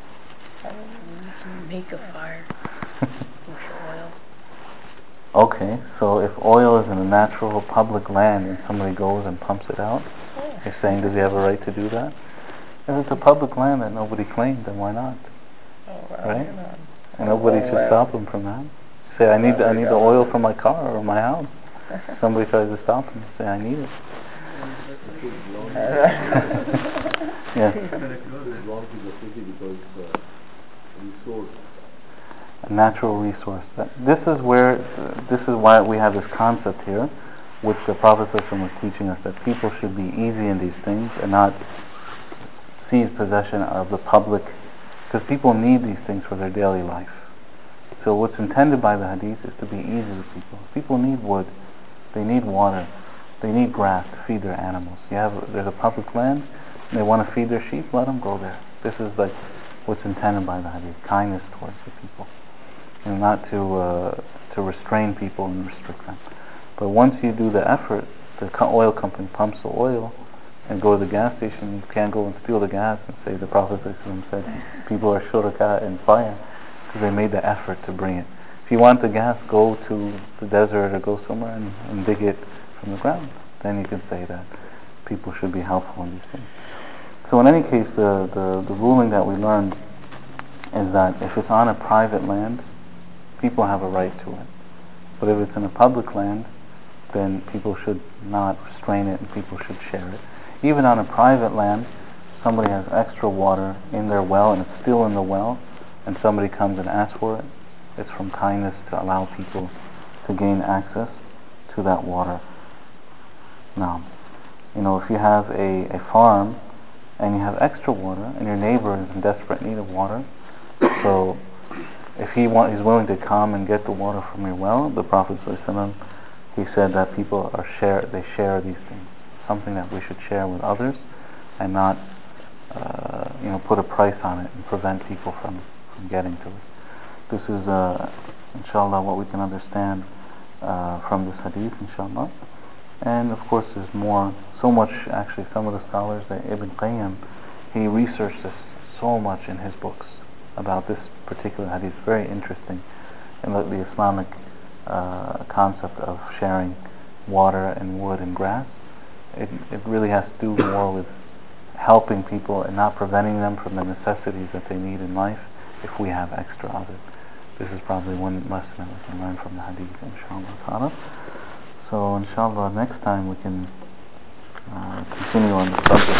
You can make a fire with oil. Okay, so if oil is in a natural public land and somebody goes and pumps it out, you're saying does he have a right to do that? If it's a public land that nobody claimed, then why not? Right? And nobody should stop him from that. Say, I need the oil for my car or my house. Somebody tries to stop him, say, I need it. Yes. A natural resource. This is why we have this concept here, which the Prophet ﷺ was teaching us, that people should be easy in these things and not seize possession of the public, because people need these things for their daily life. So what's intended by the hadith is to be easy with people. People need wood, they need water, they need grass to feed their animals. There's a public land, and they want to feed their sheep, let them go there. This is like what's intended by the hadith, kindness towards the people, and not to restrain people and restrict them. But once you do the effort, the oil company pumps the oil, and go to the gas station, you can't go and steal the gas and say the Prophet said people are shuraka in fire, because they made the effort to bring it. If you want the gas, go to the desert or go somewhere and dig it from the ground. Then you can say that people should be helpful in these things. So in any case, the ruling that we learned is that if it's on a private land, people have a right to it. But if it's in a public land, then people should not restrain it and people should share it. Even on a private land, somebody has extra water in their well and it's still in the well, and somebody comes and asks for it, it's from kindness to allow people to gain access to that water. Now, if you have a farm and you have extra water and your neighbor is in desperate need of water, so if he's willing to come and get the water from your well, the Prophet ﷺ, he said that people they share these things, something that we should share with others, and not put a price on it and prevent people from getting to it. This is inshallah what we can understand from this hadith, inshallah. And of course there's so much actually. Some of the scholars, that Ibn Qayyim, he researched this so much in his books about this particular hadith. Very interesting in the Islamic concept of sharing water and wood and grass. It really has to do more with helping people and not preventing them from the necessities that they need in life if we have extra of it. This is probably one lesson that we can learn from the hadith, inshallah ta'ala. So inshallah next time we can continue on the subject.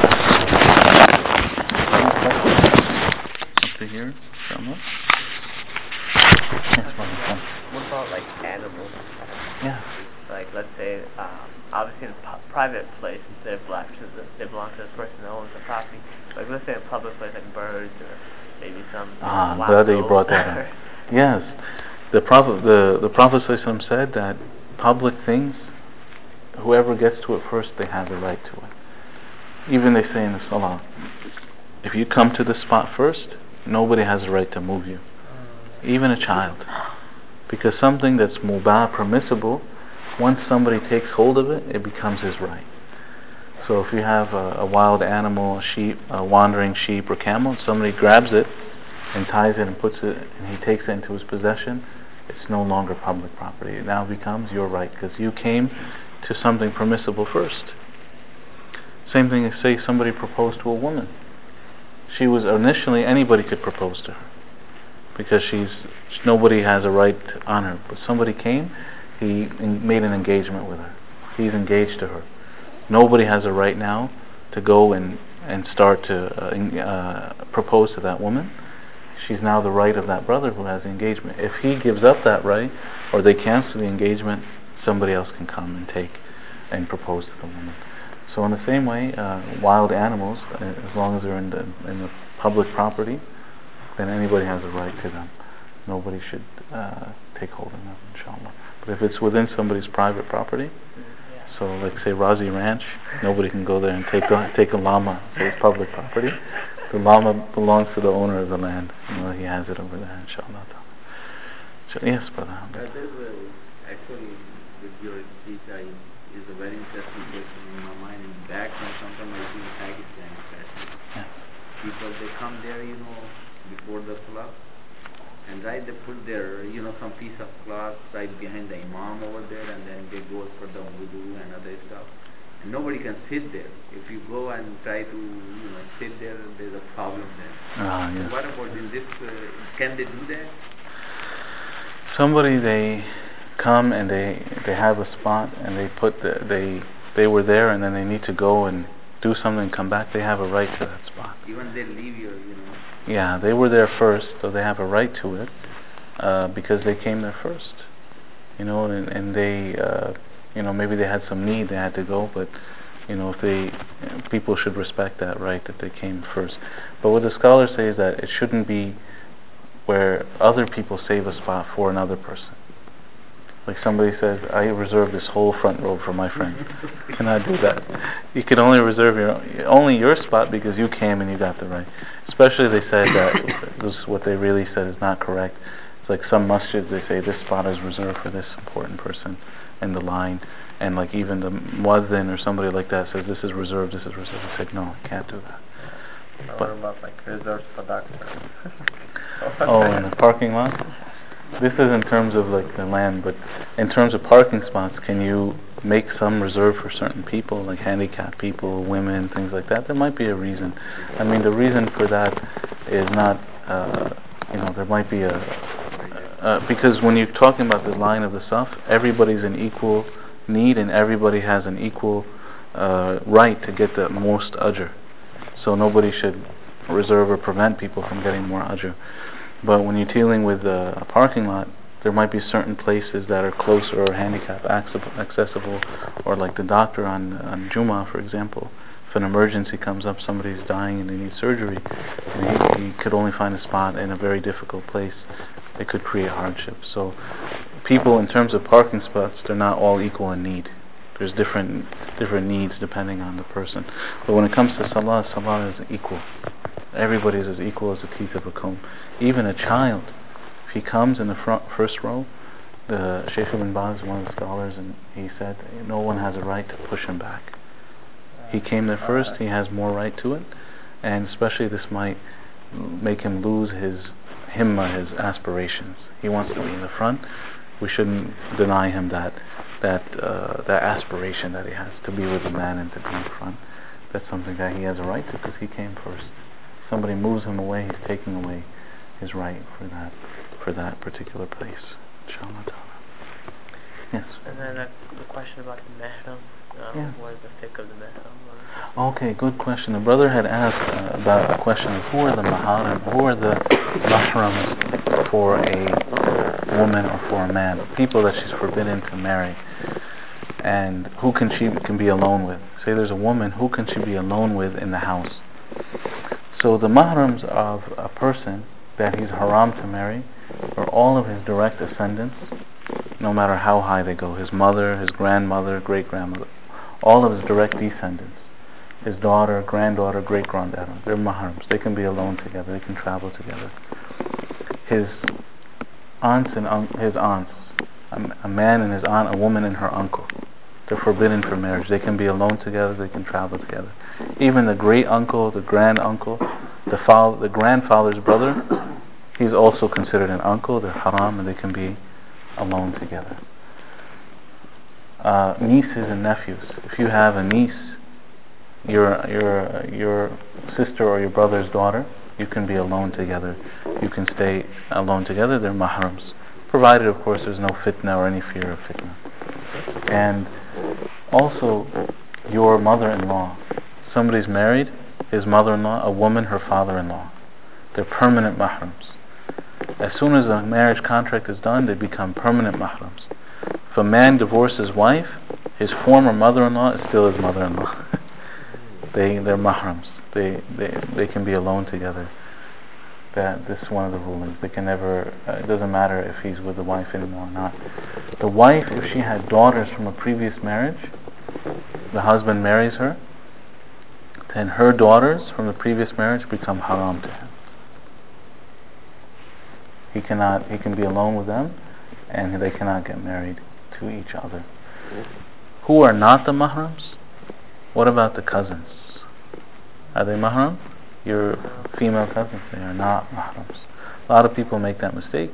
Up to here, inshallah. Yes, what about like animals? Yeah. Like let's say, obviously in a private place, they belong to the person that owns the property. Like let's say a public place, like birds or maybe some. Glad that you brought that up. Yes, the Prophet ﷺ said that public things, whoever gets to it first, they have the right to it. Even they say in the Salah, if you come to the spot first, nobody has a right to move you, even a child, because something that's mubah, permissible, once somebody takes hold of it, it becomes his right. So if you have a wild animal, a wandering sheep or camel, somebody grabs it and ties it and puts it, and he takes it into his possession, it's no longer public property. It now becomes your right, because you came to something permissible first. Same thing as, say, somebody proposed to a woman. She was initially, anybody could propose to her, because nobody has a right on her. But somebody came, he made an engagement with her. He's engaged to her. Nobody has a right now to go and start to propose to that woman. She's now the right of that brother who has the engagement. If he gives up that right, or they cancel the engagement, somebody else can come and take and propose to the woman. So in the same way, wild animals, as long as they're in the public property, then anybody has a right to them. Nobody should take hold of them, inshallah. But if it's within somebody's private property, so like say Razi Ranch, nobody can go there and take a llama, so it's public property. The llama belongs to the owner of the land. He has it over there, inshallah. So, yes, brother. Actually, with your speech, is a very interesting question in my mind. Back when sometimes I see in Pakistan, especially, people, they come there, before the salah, and they put their, some piece of cloth right behind the imam over there, and then they go for the wudu and other stuff. And nobody can sit there. If you go and try to, sit there, there's a problem there. Yes. So what about in this? Can they do that? Somebody, they come and they have a spot and they put they were there and then they need to go and do something and come back, they have a right to that spot. Even they leave here, Yeah, they were there first, so they have a right to it because they came there first. And they, maybe they had some need, they had to go, but if people should respect that right that they came first. But what the scholars say is that it shouldn't be where other people save a spot for another person. Like somebody says, I reserve this whole front row for my friend. You cannot do that. You can only reserve your spot because you came and you got the right. Especially they said that this is what they really said is not correct. It's like some masjids, they say this spot is reserved for this important person in the line, and like even the muazzin or somebody like that says this is reserved, this is reserved. They said no, you can't do that. What about like reserved for doctors? In the parking lot? This is in terms of like the land, but in terms of parking spots, can you make some reserved for certain people, like handicapped people, women, things like that? There might be a reason. I mean, the reason for that is not, there might be because when you're talking about the line of the saf, everybody's in equal need and everybody has an equal right to get the most ajr. So nobody should reserve or prevent people from getting more ajr. But when you're dealing with a parking lot, there might be certain places that are closer or handicap accessible, or like the doctor on Jummah, for example. If an emergency comes up, somebody's dying and they need surgery, and he could only find a spot in a very difficult place, it could create hardship. So people, in terms of parking spots, they're not all equal in need. There's different needs depending on the person. But when it comes to salah is equal. Everybody is as equal as a teeth of a comb. Even a child, if he comes in the first row, the Shaykh ibn Baz, one of the scholars, and he said no one has a right to push him back. He came there first, he has more right to it, and especially this might make him lose his himmah, his aspirations. He wants to be in the front. We shouldn't deny him that aspiration that he has to be with the man and to be in front. That's something that he has a right to because he came first. Somebody moves him away, he's taking away his right for that particular place. Inshallah ta'ala. Yes. And then the question about the mahram. What is the fiqh of the mahram? Okay, good question. The brother had asked about a question of who are the mahrams for a woman or for a man, people that she's forbidden to marry, and who can be alone with. Say there's a woman, who can she be alone with in the house? So the mahrams of a person that he's haram to marry are all of his direct descendants, no matter how high they go. His mother, his grandmother, great-grandmother, all of his direct descendants. His daughter, granddaughter, great-granddaughter. They're mahrams. They can be alone together. They can travel together. His aunts and his aunts, a man and his aunt, a woman and her uncle. They're forbidden for marriage. They can be alone together, they can travel together. Even the great uncle, the grand uncle, the grandfather's brother, he's also considered an uncle. They're haram and they can be alone together. Nieces and nephews. If you have a niece, your sister or your brother's daughter, you can be alone together. You can stay alone together. They're mahrams, provided, of course, there's no fitna or any fear of fitna. And also, your mother-in-law. Somebody's married, his mother-in-law, a woman, her father-in-law. They're permanent mahrams. As soon as a marriage contract is done, they become permanent mahrams. If a man divorces his wife, his former mother-in-law is still his mother-in-law. They're mahrams. They can be alone together. This is one of the rulings. They can never. It doesn't matter if he's with the wife anymore or not. The wife, if she had daughters from a previous marriage, the husband marries her, then her daughters from the previous marriage become haram to him. He can be alone with them, and they cannot get married to each other. Who are not the mahrams? What about the cousins? Are they mahram? Your female cousins, they are not mahrams. A lot of people make that mistake.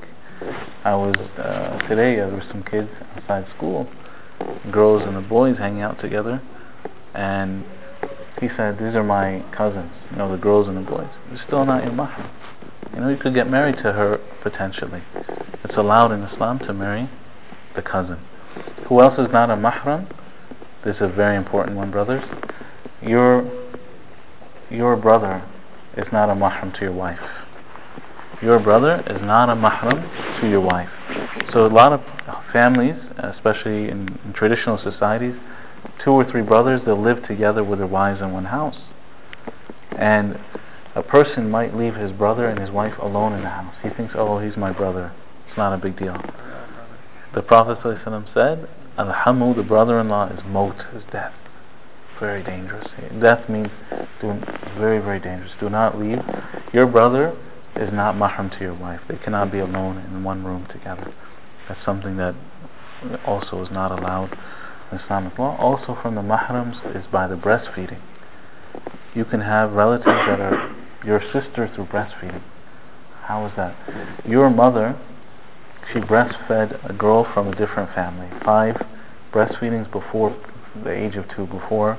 Today there were some kids outside school, girls and the boys hanging out together, and he said, these are my cousins, the girls and the boys. They're still not your mahram. You could get married to her potentially. It's allowed in Islam to marry the cousin. Who else is not a mahram? This is a very important one, brothers. Your brother is not a mahram to your wife. Your brother is not a mahram to your wife. So a lot of families, especially in traditional societies, 2 or 3 brothers, they'll live together with their wives in one house. And a person might leave his brother and his wife alone in the house. He thinks, oh, he's my brother. It's not a big deal. The Prophet ﷺ said, Al-Hamu, the brother-in-law, is maut, is death. Very dangerous. Death means very, very dangerous. Do not leave. Your brother is not mahram to your wife. They cannot be alone in one room together. That's something that also is not allowed in Islamic law. Also from the mahrams is by the breastfeeding. You can have relatives that are your sister through breastfeeding. How is that? Your mother, she breastfed a girl from a different family. 5 breastfeedings before the age of 2, before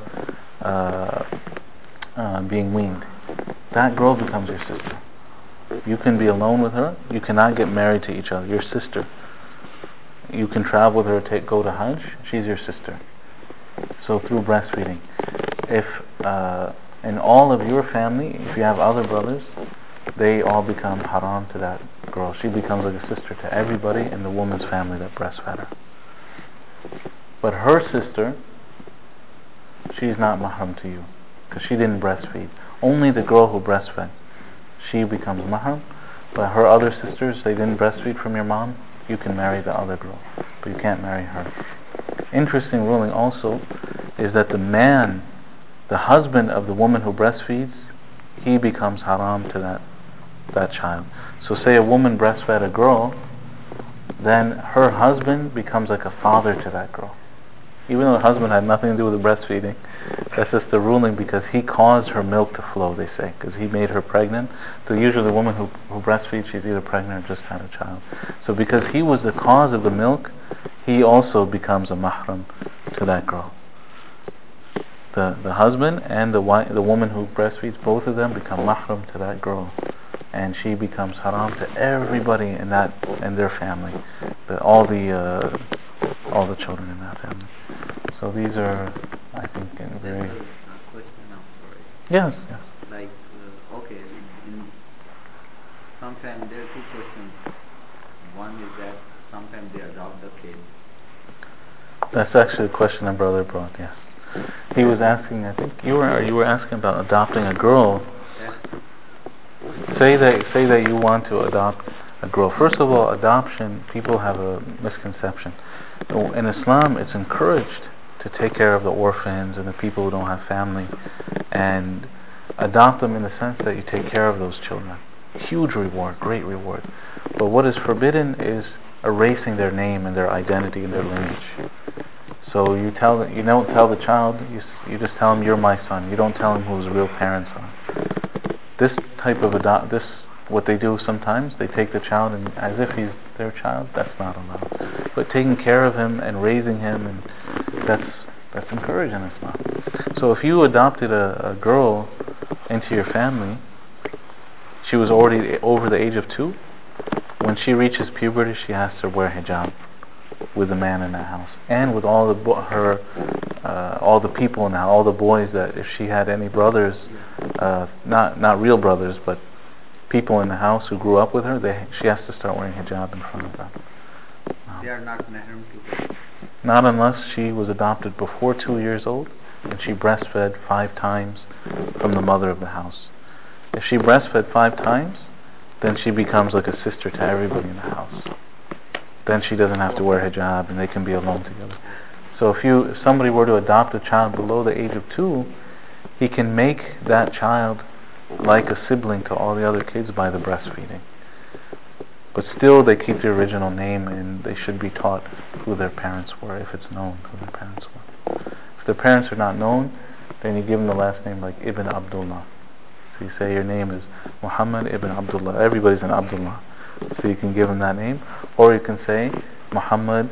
being weaned. That girl becomes your sister. You can be alone with her. You cannot get married to each other. Your sister. You can travel with her, go to Hajj. She's your sister. So through breastfeeding. If in all of your family, if you have other brothers, they all become haram to that girl. She becomes like a sister to everybody in the woman's family that breastfed her. But her sister, she's not mahram to you because she didn't breastfeed. Only the girl who breastfed, she becomes mahram. But her other sisters, they didn't breastfeed from your mom. You can marry the other girl, but you can't marry her. Interesting ruling also is that the man, the husband of the woman who breastfeeds, he becomes haram to that child. So say a woman breastfed a girl, then her husband becomes like a father to that girl. Even though the husband had nothing to do with the breastfeeding, that's just the ruling because he caused her milk to flow, they say, because he made her pregnant. So usually the woman who breastfeeds, she's either pregnant or just had a child. So because he was the cause of the milk, he also becomes a mahram to that girl. The husband and the woman who breastfeeds, both of them become mahram to that girl, and she becomes haram to everybody in their family, all the children in that family. So these are, I think, very. Question now, sorry. Yes. Like, okay, sometimes there are 2 questions. One is that sometimes they adopt the kid. That's actually a question that brother brought. Yes. He was asking. I think you were asking about adopting a girl. Yeah. Say that you want to adopt a girl. First of all, adoption, people have a misconception. In Islam, it's encouraged to take care of the orphans and the people who don't have family and adopt them in the sense that you take care of those children. Huge reward, great reward. But what is forbidden is erasing their name and their identity and their lineage. So you don't tell the child, you just tell him you're my son. You don't tell him who his real parents are. This type of what they do sometimes, they take the child and as if he's their child. That's not allowed. But taking care of him and raising him, and that's encouraged in Islam. So if you adopted a girl into your family, she was already over the age of 2. When she reaches puberty, she has to wear hijab with the man in the house and with all the people in the house, all the boys. That if she had any brothers, not real brothers, but people in the house who grew up with her, she has to start wearing hijab in front of them. They are not mahram to her. Not unless she was adopted before 2 years old and she breastfed 5 times from the mother of the house. If she breastfed 5 times, then she becomes like a sister to everybody in the house. Then she doesn't have to wear hijab and they can be alone together. So if somebody were to adopt a child below the age of 2, he can make that child like a sibling to all the other kids by the breastfeeding. But still they keep the original name and they should be taught who their parents were, if it's known who their parents were. If their parents are not known, then you give them the last name like Ibn Abdullah. So you say your name is Muhammad Ibn Abdullah. Everybody's an Abdullah. So you can give them that name. Or you can say Muhammad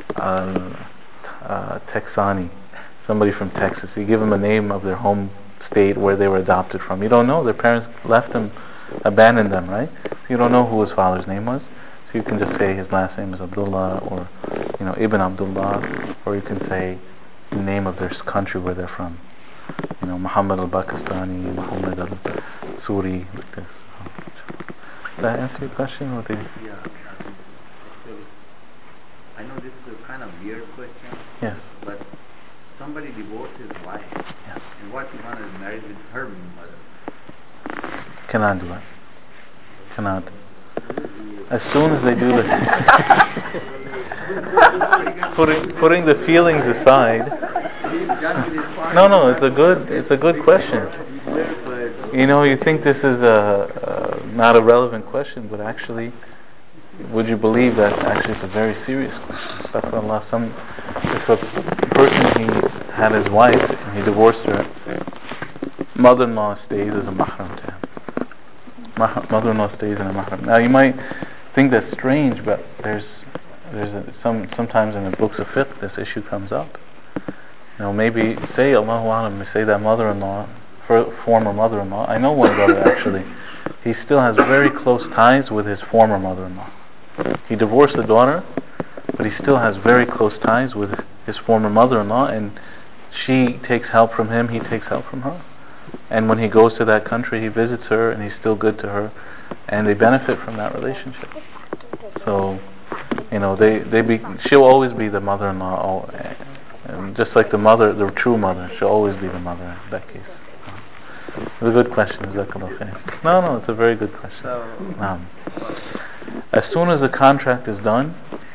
Texani, somebody from Texas. You give them a name of their home state where they were adopted from. You don't know. Their parents left them, abandoned them, right? So you don't know who his father's name was. So you can just say his last name is Abdullah or Ibn Abdullah, or you can say the name of their country where they're from. Muhammad al-Pakistani, Muhammad al-Suri, like this. Did that answer your question? Or Yeah, actually, I know this is a kind of weird question. Yes. But somebody divorced his wife. Yes. And what he wanted is married with her mother. Cannot do it. Cannot. As soon as they do the putting the feelings aside. No, it's a good question. You think this is not a relevant question, but actually, would you believe that actually it's a very serious question? Astaghfirullah. If a person, he had his wife and he divorced her, mother-in-law stays as a mahram to him. Mother-in-law stays in a mahram. Now you might think that's strange, but sometimes in the books of fiqh this issue comes up. Maybe say Allahu Alam, say that mother-in-law, former mother-in-law. I know one brother actually. He still has very close ties with his former mother-in-law. He divorced the daughter, but he still has very close ties with his former mother-in-law, and she takes help from him, he takes help from her. And when he goes to that country, he visits her, and he's still good to her, and they benefit from that relationship. So, she'll always be the mother-in-law, just like the true mother, she'll always be the mother in that case. It's a good question. No, it's a very good question. As soon as the contract is done,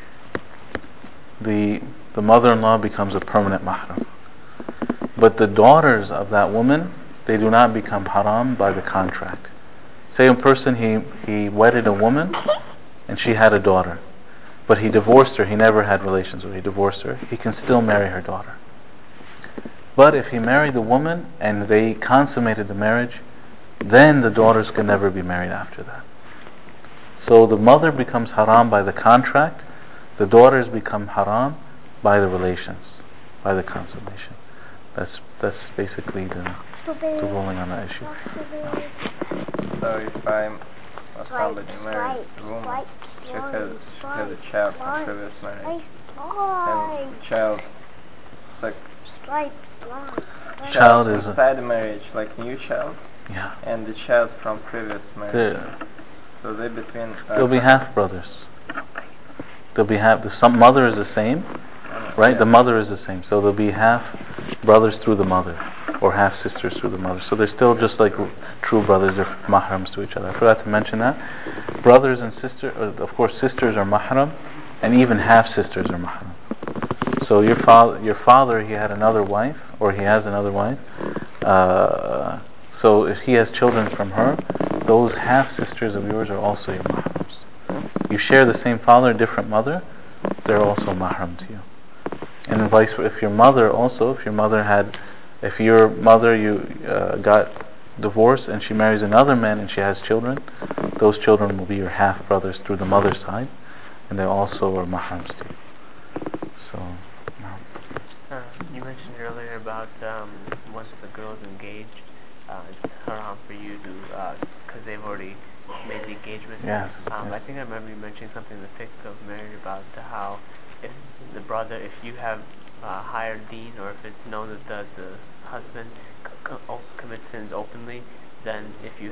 the mother-in-law becomes a permanent mahram. But the daughters of that woman, they do not become haram by the contract. Say a person, he wedded a woman and she had a daughter, but he divorced her, he never had relations with her, he divorced her, he can still marry her daughter. But if he married the woman and they consummated the marriage, then the daughters can never be married after that. So the mother becomes haram by the contract, the daughters become haram by the relations, by the consummation. That's basically the ruling on that issue. So if I'm somebody married a woman, she has a child from previous marriage, and the child is inside the marriage, like new child, and the child from previous marriage. So they between. They'll be half brothers. They'll be half. Some mother is the same, right? Yeah. The mother is the same, so they'll be half brothers through the mother, or half sisters through the mother. So they're still just like true brothers. They're mahrams to each other. I forgot to mention that. Brothers and sisters, of course, sisters are mahram, and even half sisters are mahram. So your father, he had another wife, or he has another wife. So if he has children from her, those half sisters of yours are also your mahrams. You share the same father, different mother, they're also mahram to you. And vice versa. If your mother got divorced and she marries another man and she has children, those children will be your half brothers through the mother's side, and they also are mahrams to you. So. You mentioned earlier about once the girl's engaged, it's haram for you to, because they've already made the engagement. Yes. I think I remember you mentioning something in the fiqh of marriage about how if you have higher deen, or if it's known that the husband commits sins openly, then if you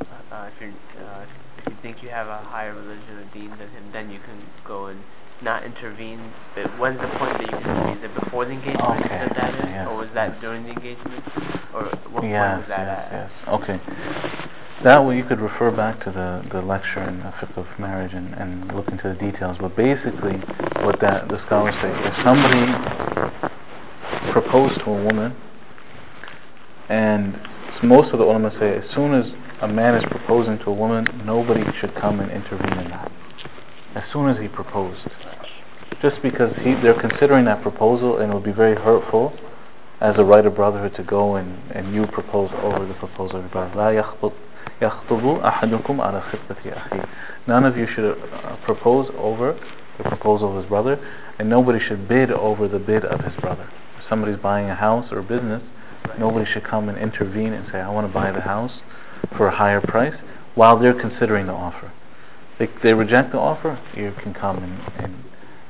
think you have a higher religion or deen than him, then you can go and not intervene. But when's the point that you can intervene? Is it before the engagement that is? Yes, or was that during the engagement? Or what point was that at? Yes. Okay. That way you could refer back to the lecture in the fiqh of marriage and look into the details. But basically, what the scholars say, if somebody proposed to a woman, and most of the ulama say, as soon as a man is proposing to a woman, nobody should come and intervene in that. As soon as he proposed, just because they're considering that proposal, and it would be very hurtful as a right of brotherhood to go and you propose over the proposal of your brother. لا يخطب أحدكم على خطبة أخيه. None of you should propose over the proposal of his brother, and nobody should bid over the bid of his brother. If somebody's buying a house or a business, nobody should come and intervene and say, I want to buy the house for a higher price, while they're considering the offer. They reject the offer, you can come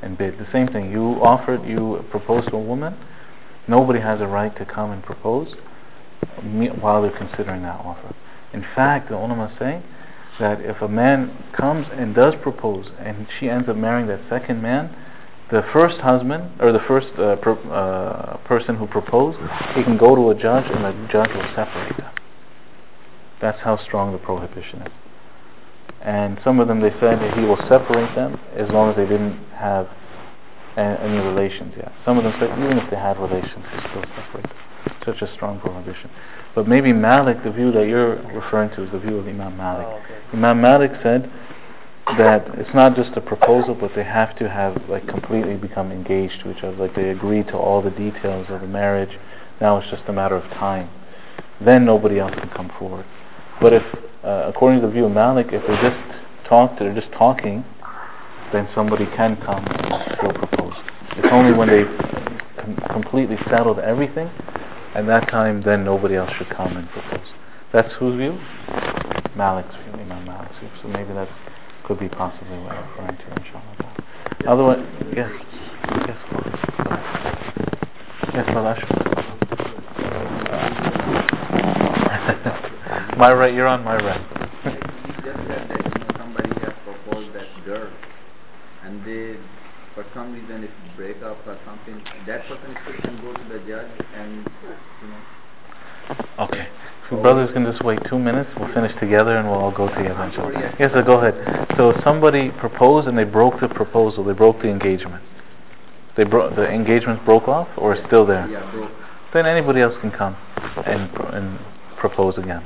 and bid. The same thing, you propose to a woman, nobody has a right to come and propose while they're considering that offer. In fact, the ulama say that if a man comes and does propose and she ends up marrying that second man, the first husband or the first person who proposed, he can go to a judge and the judge will separate them. That's how strong the prohibition is. And some of them, they said that he will separate them as long as they didn't have any relations yet. Some of them said even if they had relations, he still separate them. Such a strong prohibition. But maybe Malik, the view that you're referring to is the view of Imam Malik. Oh, okay. Imam Malik said that it's not just a proposal, but they have to have completely become engaged to each other, like they agree to all the details of the marriage. Now it's just a matter of time. Then nobody else can come forward. But if, according to the view of Malik, if they just they're just talking, then somebody can come and still propose. It's only when they've completely settled everything, and that time, then nobody else should come and propose. That's whose view? Malik's view, Imam Malik's view. So maybe that could be possibly what I'm referring to, inshallah. Otherwise, yes, yes, Balash. My right, you're on my right. He just said that somebody has proposed that girl, and they, for some reason, if you break up or something, that person still can go to the judge and Okay. So brothers can just wait 2 minutes. We'll finish together and we'll all go together, inshallah. Yes, sir, go ahead. So somebody proposed and they broke the proposal. They broke the engagement. The engagement broke off, or is still there? Yeah, broke. Then anybody else can come and propose again.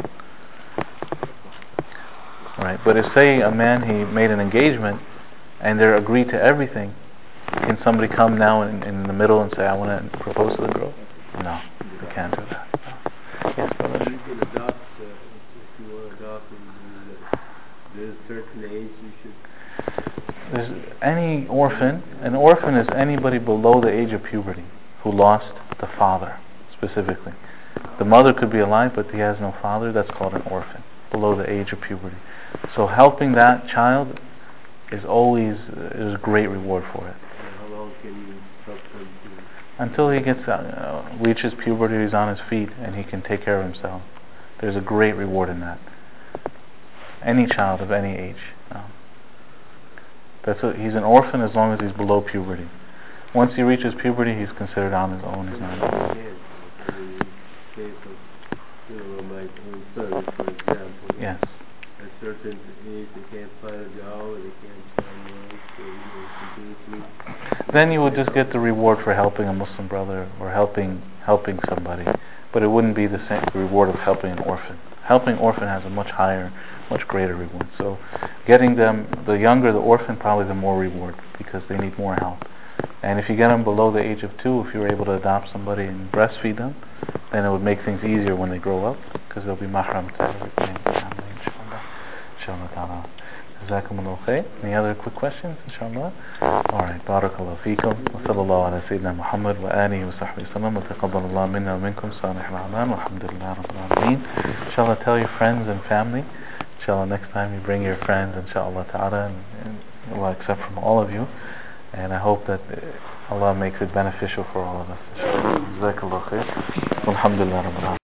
Right. But if, say, a man, he made an engagement and they're agreed to everything, can somebody come now in the middle and say, I want to propose to the girl? No, you can't do that. Yes, brother. You can adopt, if you want to adopt, there's a certain age you should... There's any orphan. An orphan is anybody below the age of puberty who lost the father, specifically. The mother could be alive, but he has no father. That's called an orphan, below the age of puberty. So helping that child is always a great reward for it. How long can you help them to... Until he gets reaches puberty, he's on his feet and he can take care of himself. There's a great reward in that. Any child of any age. He's an orphan as long as he's below puberty. Once he reaches puberty, he's considered on his own. He's not. My own son, for example. Yes. At a certain age, they can't find a job, or they can't find work, Then you would just get the reward for helping a Muslim brother or helping somebody, but it wouldn't be the same reward of helping an orphan. Helping an orphan has a much higher, much greater reward. So getting them, the younger the orphan, probably the more reward, because they need more help. And if you get them below the age of 2, if you're able to adopt somebody and breastfeed them, then it would make things easier when they grow up, because they'll be mahram to everything. Inshallah ta'ala. Jazakumullah khair. Any other quick questions, inshallah? Alright, barakallahu feekum. Wa sallallahu ala sayyidina Muhammad wa alihi wa sahbihi wa sallam. Wa taqabbalallahu minna wa minkum salih al-a'mal. Walhamdulillah rabbil alameen. Inshallah, tell your friends and family. Inshallah, next time you bring your friends, inshallah ta'ala, and Allah accept from all of you. And I hope that Allah makes it beneficial for all of us. Jazakallahu khair. Walhamdulillah rabbil alameen.